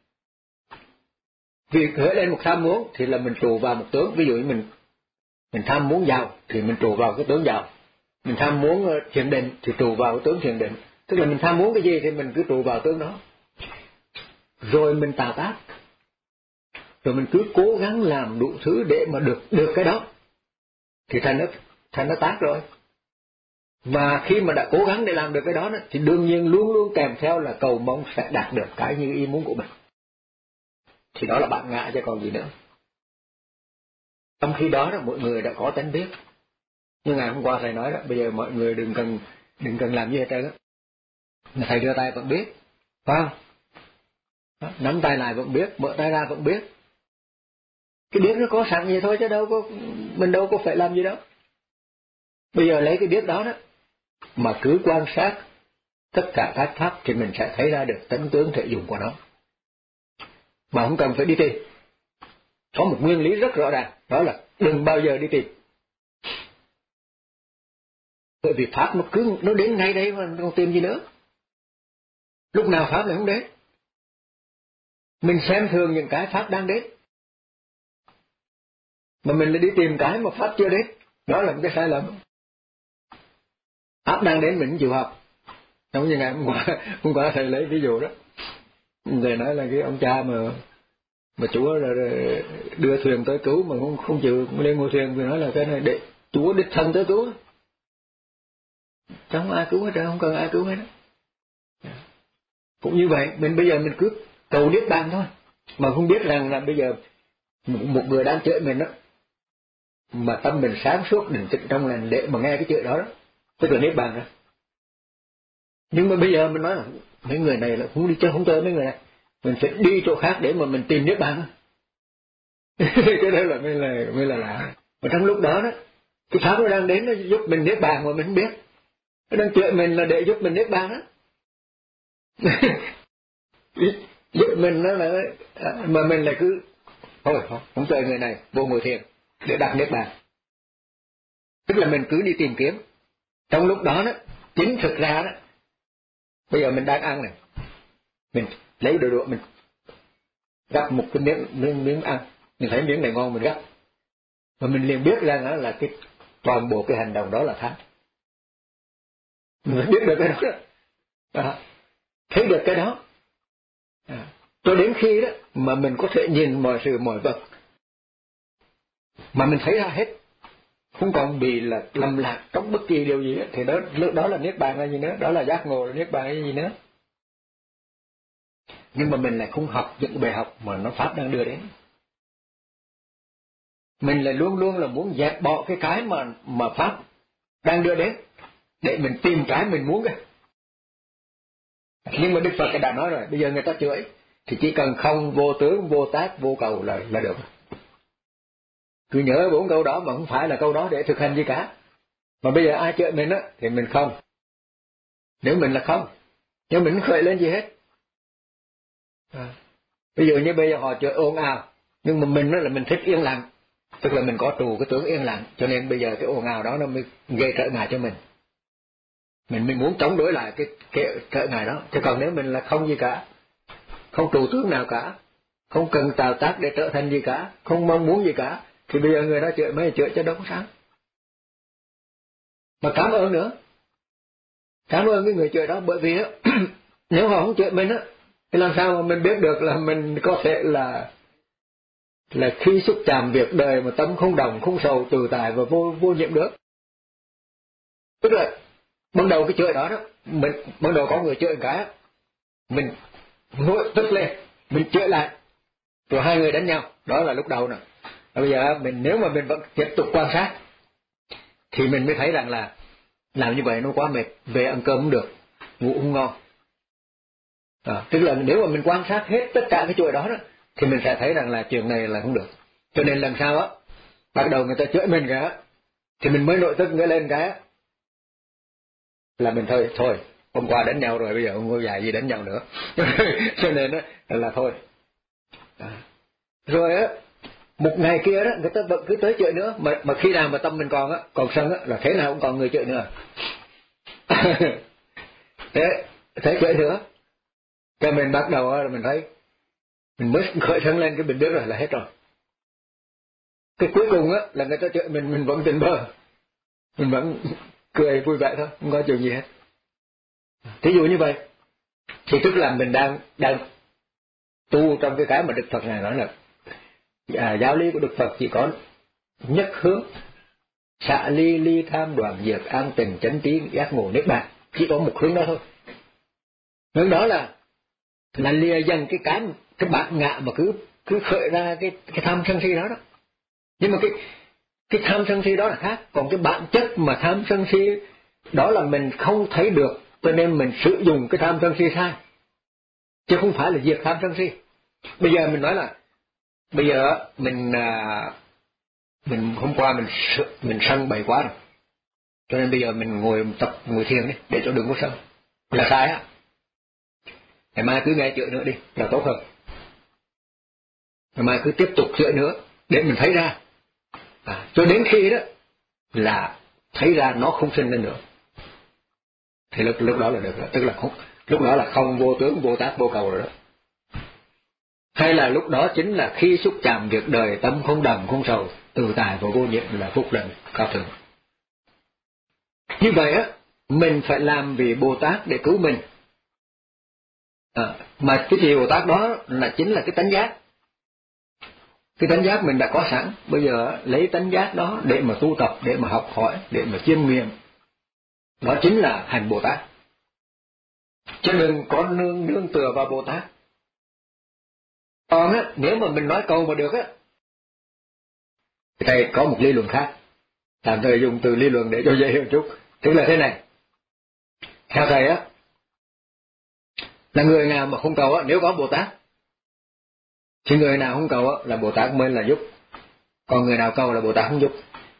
Speaker 1: vì khởi lên một tham muốn thì là mình trụ vào một tướng. Ví dụ như mình mình tham muốn giàu thì mình trụ vào cái tướng giàu. Mình tham muốn thiền định thì trụ vào cái tướng thiền định. Tức là mình tham muốn cái gì thì mình cứ trụ vào tướng đó. Rồi mình tạo tác. Rồi mình cứ cố gắng làm đủ thứ để mà được được cái đó. Thì thành nó, thành nó tác rồi. Và khi mà đã cố gắng để làm được cái đó, thì đương nhiên luôn luôn kèm theo là cầu mong sẽ đạt được cái như ý muốn của mình. Thì đó là bản ngã chứ còn gì nữa. Trong khi đó, đó mọi người đã có tánh biết. Nhưng ngày hôm qua thầy nói đó, bây giờ mọi người đừng cần đừng cần làm gì hết trơn á. Thầy đưa tay vẫn biết, phải không? Nắm tay lại vẫn biết, mở tay ra vẫn biết. Cái biết nó có sẵn vậy thôi chứ đâu có, mình đâu có phải làm gì đâu. Bây giờ lấy cái biết đó đó mà cứ quan sát tất cả các pháp thì mình sẽ thấy ra được tánh tướng thể dụng của nó. Mà không cần phải đi tìm. Có một nguyên lý rất rõ ràng, đó là đừng bao giờ đi tìm. Bởi vì pháp nó cứ nó đến ngay đây mà không tìm gì nữa. Lúc nào pháp lại không đến? Mình xem thường những cái pháp đang đến, mà mình lại đi tìm cái mà pháp chưa đến. Đó là một cái sai lầm. Pháp đang đến mình không chịu học. Giống như ngày hôm qua, hôm qua thầy lấy ví dụ đó. Thầy nói là cái ông cha mà mà Chúa là đưa thuyền tới cứu mà không không chịu lên ngôi thuyền, vì nói là cái này để Chúa đích thân tới cứu. Chẳng ai cứu hết trơn, không cần ai cứu hết. Cũng như vậy, mình bây giờ mình cứ cầu niết bàn thôi, mà không biết rằng là bây giờ một người đang chửi mình đó, mà tâm mình sáng suốt định tĩnh trong lành để mà nghe cái chửi đó, đó tức là niết bàn rồi. Nhưng mà bây giờ mình nói là mấy người này là không đi chơi không chơi mấy người này, mình phải đi chỗ khác để mà mình tìm niết bàn. Cái đó là mới là mới là lạ. Mà trong lúc đó đó, cái pháp nó đang đến nó giúp mình niết bàn mà mình không biết. Nó đang chửi mình là để giúp mình niết bàn đó. Giúp mình nó là mà mình lại cứ thôi không, không chơi người này, vô ngồi thiền để đạt niết bàn. Tức là mình cứ đi tìm kiếm. Trong lúc đó đó, chính thực ra đó, bây giờ mình đang ăn này, mình lấy đồ đũa mình gắp một cái miếng miếng miếng ăn, mình thấy miếng này ngon mình gắp, mà mình liền biết rằng là, là cái toàn bộ cái hành động đó là tham. Mình biết được cái đó, đó. À, thấy được cái đó, à, cho đến khi đó mà mình có thể nhìn mọi sự mọi vật mà mình thấy ra hết, không còn bị là lầm lạc trong bất kỳ điều gì ấy, thì đó lúc đó là niết bàn là gì nữa, đó là giác ngộ, là niết bàn là gì nữa. Nhưng mà mình lại không học những bài học mà nó pháp đang đưa đến. Mình lại luôn luôn là muốn dẹp bỏ cái cái mà mà pháp đang đưa đến để mình tìm cái mình muốn kìa. Nhưng mà Đức Phật đã nói rồi, bây giờ người ta chửi thì chỉ cần không vô tướng, vô tác, vô cầu là là được. Cứ nhớ bốn câu đó mà không phải là câu đó để thực hành gì cả. Mà bây giờ ai chửi mình á thì mình không. Nếu mình là không, nhưng mình không khởi lên gì hết. À, ví dụ như bây giờ họ chửi ồn ào, nhưng mà mình đó là mình thích yên lặng, tức là mình có trụ cái tướng yên lặng, cho nên bây giờ cái ồn ào đó nó mới gây trở ngại cho mình. Mình mình muốn chống đối lại cái, cái trở ngại đó. Chứ còn nếu mình là không gì cả, không trụ tướng nào cả, không cần tạo tác để trở thành gì cả, không mong muốn gì cả, thì bây giờ người đó chửi mấy chửi cho đâu có sao. Mà cảm ơn nữa, cảm ơn cái người chửi đó, bởi vì á nếu họ không chửi mình á thì làm sao mà mình biết được là mình có thể là là khi xúc chạm việc đời mà tâm không đồng, không sầu, tự tại và vô vô nhiễm được. Tức là ban đầu cái chửi đó đó, mình ban đầu có người chửi cái mình nổi tức lên, mình chửi lại, rồi hai người đánh nhau, đó là lúc đầu nè. Bây giờ mình nếu mà mình vẫn tiếp tục quan sát thì mình mới thấy rằng là làm như vậy nó quá mệt, về ăn cơm không được, ngủ không ngon. À, tức là nếu mà mình quan sát hết tất cả cái chuỗi đó, đó thì mình sẽ thấy rằng là chuyện này là không được. Cho nên lần sau á, bắt đầu người ta chửi mình cả thì mình mới nội tức nữa lên cái là mình thôi thôi hôm qua đánh nhau rồi, bây giờ không có dài gì đánh nhau nữa. Cho nên đó là thôi. À. Rồi á, một ngày kia đó người ta vẫn cứ tới chửi nữa, mà mà khi nào mà tâm mình còn á, còn sân á, là thế nào cũng còn người chửi nữa. Thế thế chửi nữa, cái mình bắt đầu là mình thấy mình mới khởi sân lên, cái mình biết rồi là hết rồi. Cái cuối cùng á là người ta chửi mình, mình vẫn tỉnh bơ, mình vẫn cười vui vẻ thôi, không có chuyện gì hết. Thí dụ như vậy thì tức là mình đang đang tu trong cái cái mà Đức Phật này nói là à, giáo lý của Đức Phật chỉ có nhất hướng: xả ly, ly tham, đoạn diệt, an tình, chánh trí, giác ngộ, niết bàn. Chỉ có một hướng đó thôi. Hướng đó là là lìa dần cái cái cái bản ngã mà cứ cứ khởi ra cái cái tham sân si đó đó. Nhưng mà cái cái tham sân si đó là khác, còn cái bản chất mà tham sân si đó là mình không thấy được, cho nên mình sử dụng cái tham sân si sai, chứ không phải là diệt tham sân si. Bây giờ mình nói là bây giờ mình à, mình hôm qua mình mình sân bậy quá rồi, cho nên bây giờ mình ngồi tập ngồi thiền đi để cho đừng có sân, là sai á. Ngày mai cứ nghe chữa nữa đi là tốt hơn. Ngày mai cứ tiếp tục chữa nữa để mình thấy ra, à, cho đến khi đó là thấy ra nó không sinh lên nữa, thì lúc lúc đó là được rồi, tức là không, lúc đó là không vô tướng vô tác vô cầu rồi đó. Hay là lúc đó chính là khi xúc chạm việc đời, tâm không đầm không sầu, tự tại và vô nhiễm, là phúc lành cao thượng. Như vậy á, mình phải làm vì Bồ Tát để cứu mình. À, mà cái gì Bồ Tát đó là chính là cái tánh giác. Cái tánh giác mình đã có sẵn, bây giờ lấy tánh giác đó để mà tu tập, để mà học hỏi, để mà chiêm nghiệm. Đó chính là hành Bồ Tát. Chứ đừng có nương nương tựa vào Bồ Tát. Còn á, nếu mà mình nói câu mà được á, thầy có một lý luận khác. Tạm thời dùng từ lý luận để cho dễ hiểu chút. Tức là thế này. Theo thầy á, là người nào mà không cầu á, nếu có Bồ Tát, thì người nào không cầu á, là Bồ Tát mới là giúp. Còn người nào cầu là Bồ Tát không giúp.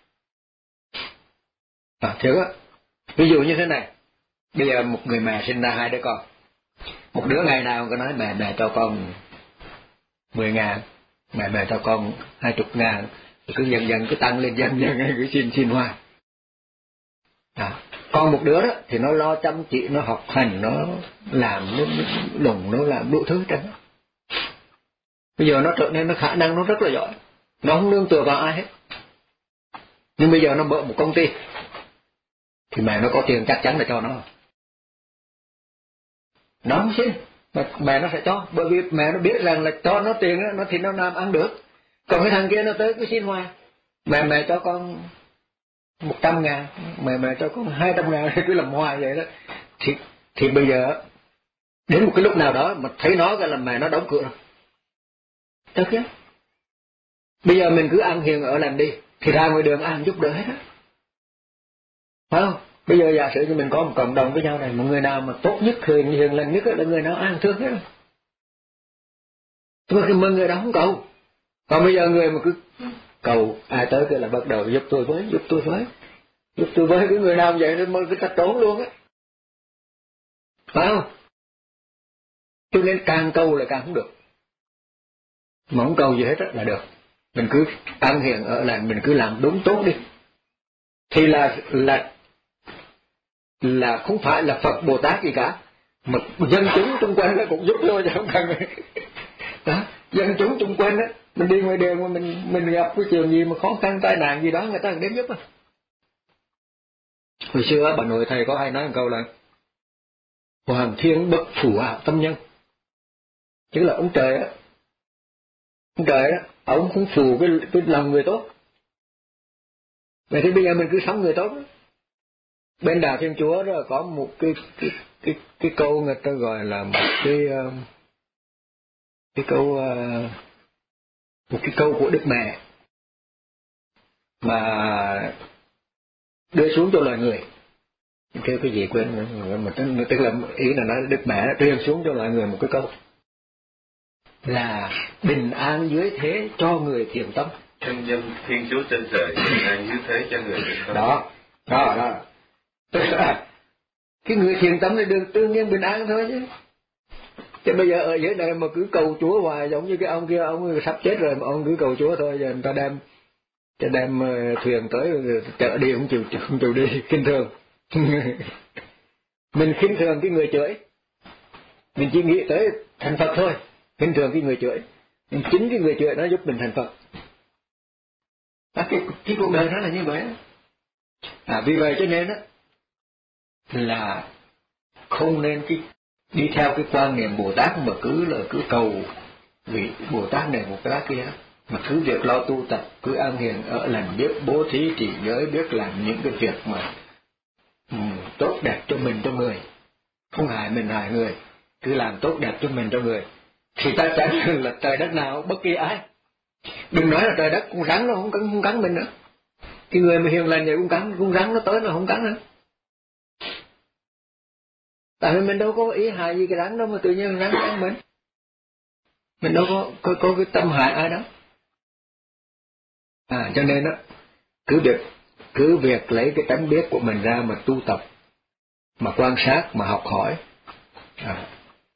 Speaker 1: À, thiếu á. Ví dụ như thế này. Bây giờ một người mẹ sinh ra hai đứa con. Một đứa ngày nào có nói mẹ mẹ cho con mười ngàn, mẹ mẹ cho con hai chục ngàn, cứ dần dần cứ tăng lên dần dần, cứ xin xin hoài. À, còn một đứa đó thì nó lo chăm chỉ, nó học hành, nó làm, nó lùng, nó làm đủ thứ trên đó. Bây giờ nó trở nên nó khả năng nó rất là giỏi, nó không nương tựa vào ai hết. Nhưng bây giờ nó mở một công ty thì mẹ nó có tiền chắc chắn là cho nó. Nó không xin, mà mẹ nó sẽ cho, bởi vì mẹ nó biết rằng là cho nó tiền đó, nó thì nó làm ăn được. Còn cái thằng kia nó tới cứ xin hoài, mẹ mẹ cho con một trăm ngàn, mẹ mẹ cho con hai trăm ngàn, cứ làm hoài vậy đó. Thì thì bây giờ đến một cái lúc nào đó mà thấy nó cái là mẹ nó đóng cửa rồi. Được chứ? Bây giờ mình cứ ăn hiền ở lành đi, thì ra ngoài đường ăn giúp đỡ hết á. Phải không? Bây giờ giả sử như mình có một cộng đồng với nhau này, một người nào mà tốt nhất, hiền hiền lành nhất là người nào ăn thương hết. Mà cái người đó không cầu. Còn bây giờ người mà cứ cầu, ai tới cái là bắt đầu giúp tôi với, giúp tôi với, giúp tôi với, cái người nào vậy nên mới cứ ta trốn luôn á. Phải không? Cho nên càng cầu là càng không được. Mà không cầu gì hết là được. Mình cứ ăn hiền ở lành, mình cứ làm đúng tốt đi. Thì là là là không phải là Phật Bồ Tát gì cả, mà dân chúng xung quanh nó cũng giúp thôi chứ không cần. Đó, dân chúng xung quanh á, mình đi ngoài đường mà mình mình gặp cái chuyện gì mà khó khăn tai nạn gì đó, người ta đến giúp á. Hồi xưa bà nội thầy có hay nói một câu là Hoàng thiên bậc phù hộ tâm nhân, tức là ông trời á, ông trời á, ông cũng phù cái cái lòng người tốt. Vậy thì bây giờ mình cứ sống người tốt. Bên Đạo Thiên Chúa đó có một cái cái cái cái câu người ta gọi là một cái cái câu một cái câu của Đức Mẹ mà đưa xuống cho loài người. Kêu cái gì quên, mà tức là ý là nói Đức Mẹ truyền xuống cho loài người một cái câu là bình an dưới thế cho người thiện tâm.
Speaker 2: Nhân dân Thiên Chúa trên trời bình an dưới thế cho người thiện tâm.
Speaker 1: Đó, đó, đó. Tức là Cái người thiện tâm thì được tự nhiên bình an thôi chứ. Chứ bây giờ ở dưới này mà cứ cầu Chúa hoài, giống như cái ông kia, ông sắp chết rồi mà ông cứ cầu Chúa thôi, giờ người ta đem cho đem thuyền tới chợ đi không chịu không chịu đi, khinh thường. Mình khinh thường cái người chửi, mình chỉ nghĩ tới thành Phật thôi, khinh thường cái người chửi. Nhưng chính cái người chửi nó giúp mình thành Phật. À, cái, cái cuộc đời nó là như vậy. À, vì vậy cho nên á là không nên cái đi theo cái quan niệm Bồ Tát mà cứ là cứ cầu vị Bồ Tát này một cái kia, mà cứ việc lo tu tập, cứ an hiền ở lành, biết bố thí trì giới, biết làm những cái việc mà um, tốt đẹp cho mình cho người, không hại mình hại người, cứ làm tốt đẹp cho mình cho người, thì ta chẳng là trời đất nào bất kỳ ai. Đừng nói là trời đất, con rắn nó không cắn, không cắn mình nữa. Cái người mà hiền lành vậy cũng cắn, con rắn nó tới nó không cắn nữa. Tại vì mình đâu có ý hại gì cái rắn đâu mà tự nhiên rắn cắn mình. Mình đâu có có, có cái tâm hại ai đó. À, cho nên đó, cứ việc cứ việc lấy cái tánh biết của mình ra mà tu tập, mà quan sát, mà học hỏi. À.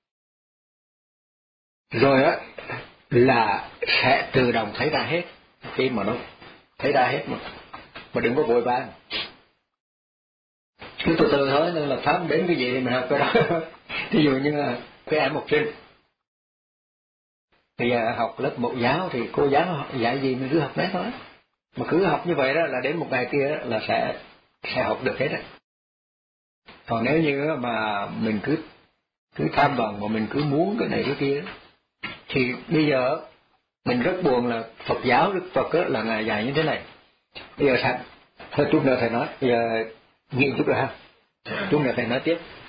Speaker 1: Rồi á là sẽ tự động thấy ra hết, khi mà nó thấy ra hết mà mà đừng có vội vàng, cứ từ từ thôi, nên là pháp đến cái gì thì mình học cái đó. Ví dụ như là cái em học sinh thì học lớp mẫu giáo thì cô giáo dạy gì mình cứ học đấy thôi, mà cứ học như vậy đó là đến một ngày kia là sẽ sẽ học được hết đấy. Còn nếu như mà mình cứ cứ tham vọng mà mình cứ muốn cái này cái kia thì bây giờ mình rất buồn là Phật giáo Đức Phật đó, là ngài dạy như thế này. Bây giờ sao thôi chút nữa thầy nói, bây giờ nghiện chút rồi ha, chút nữa thầy nói tiếp.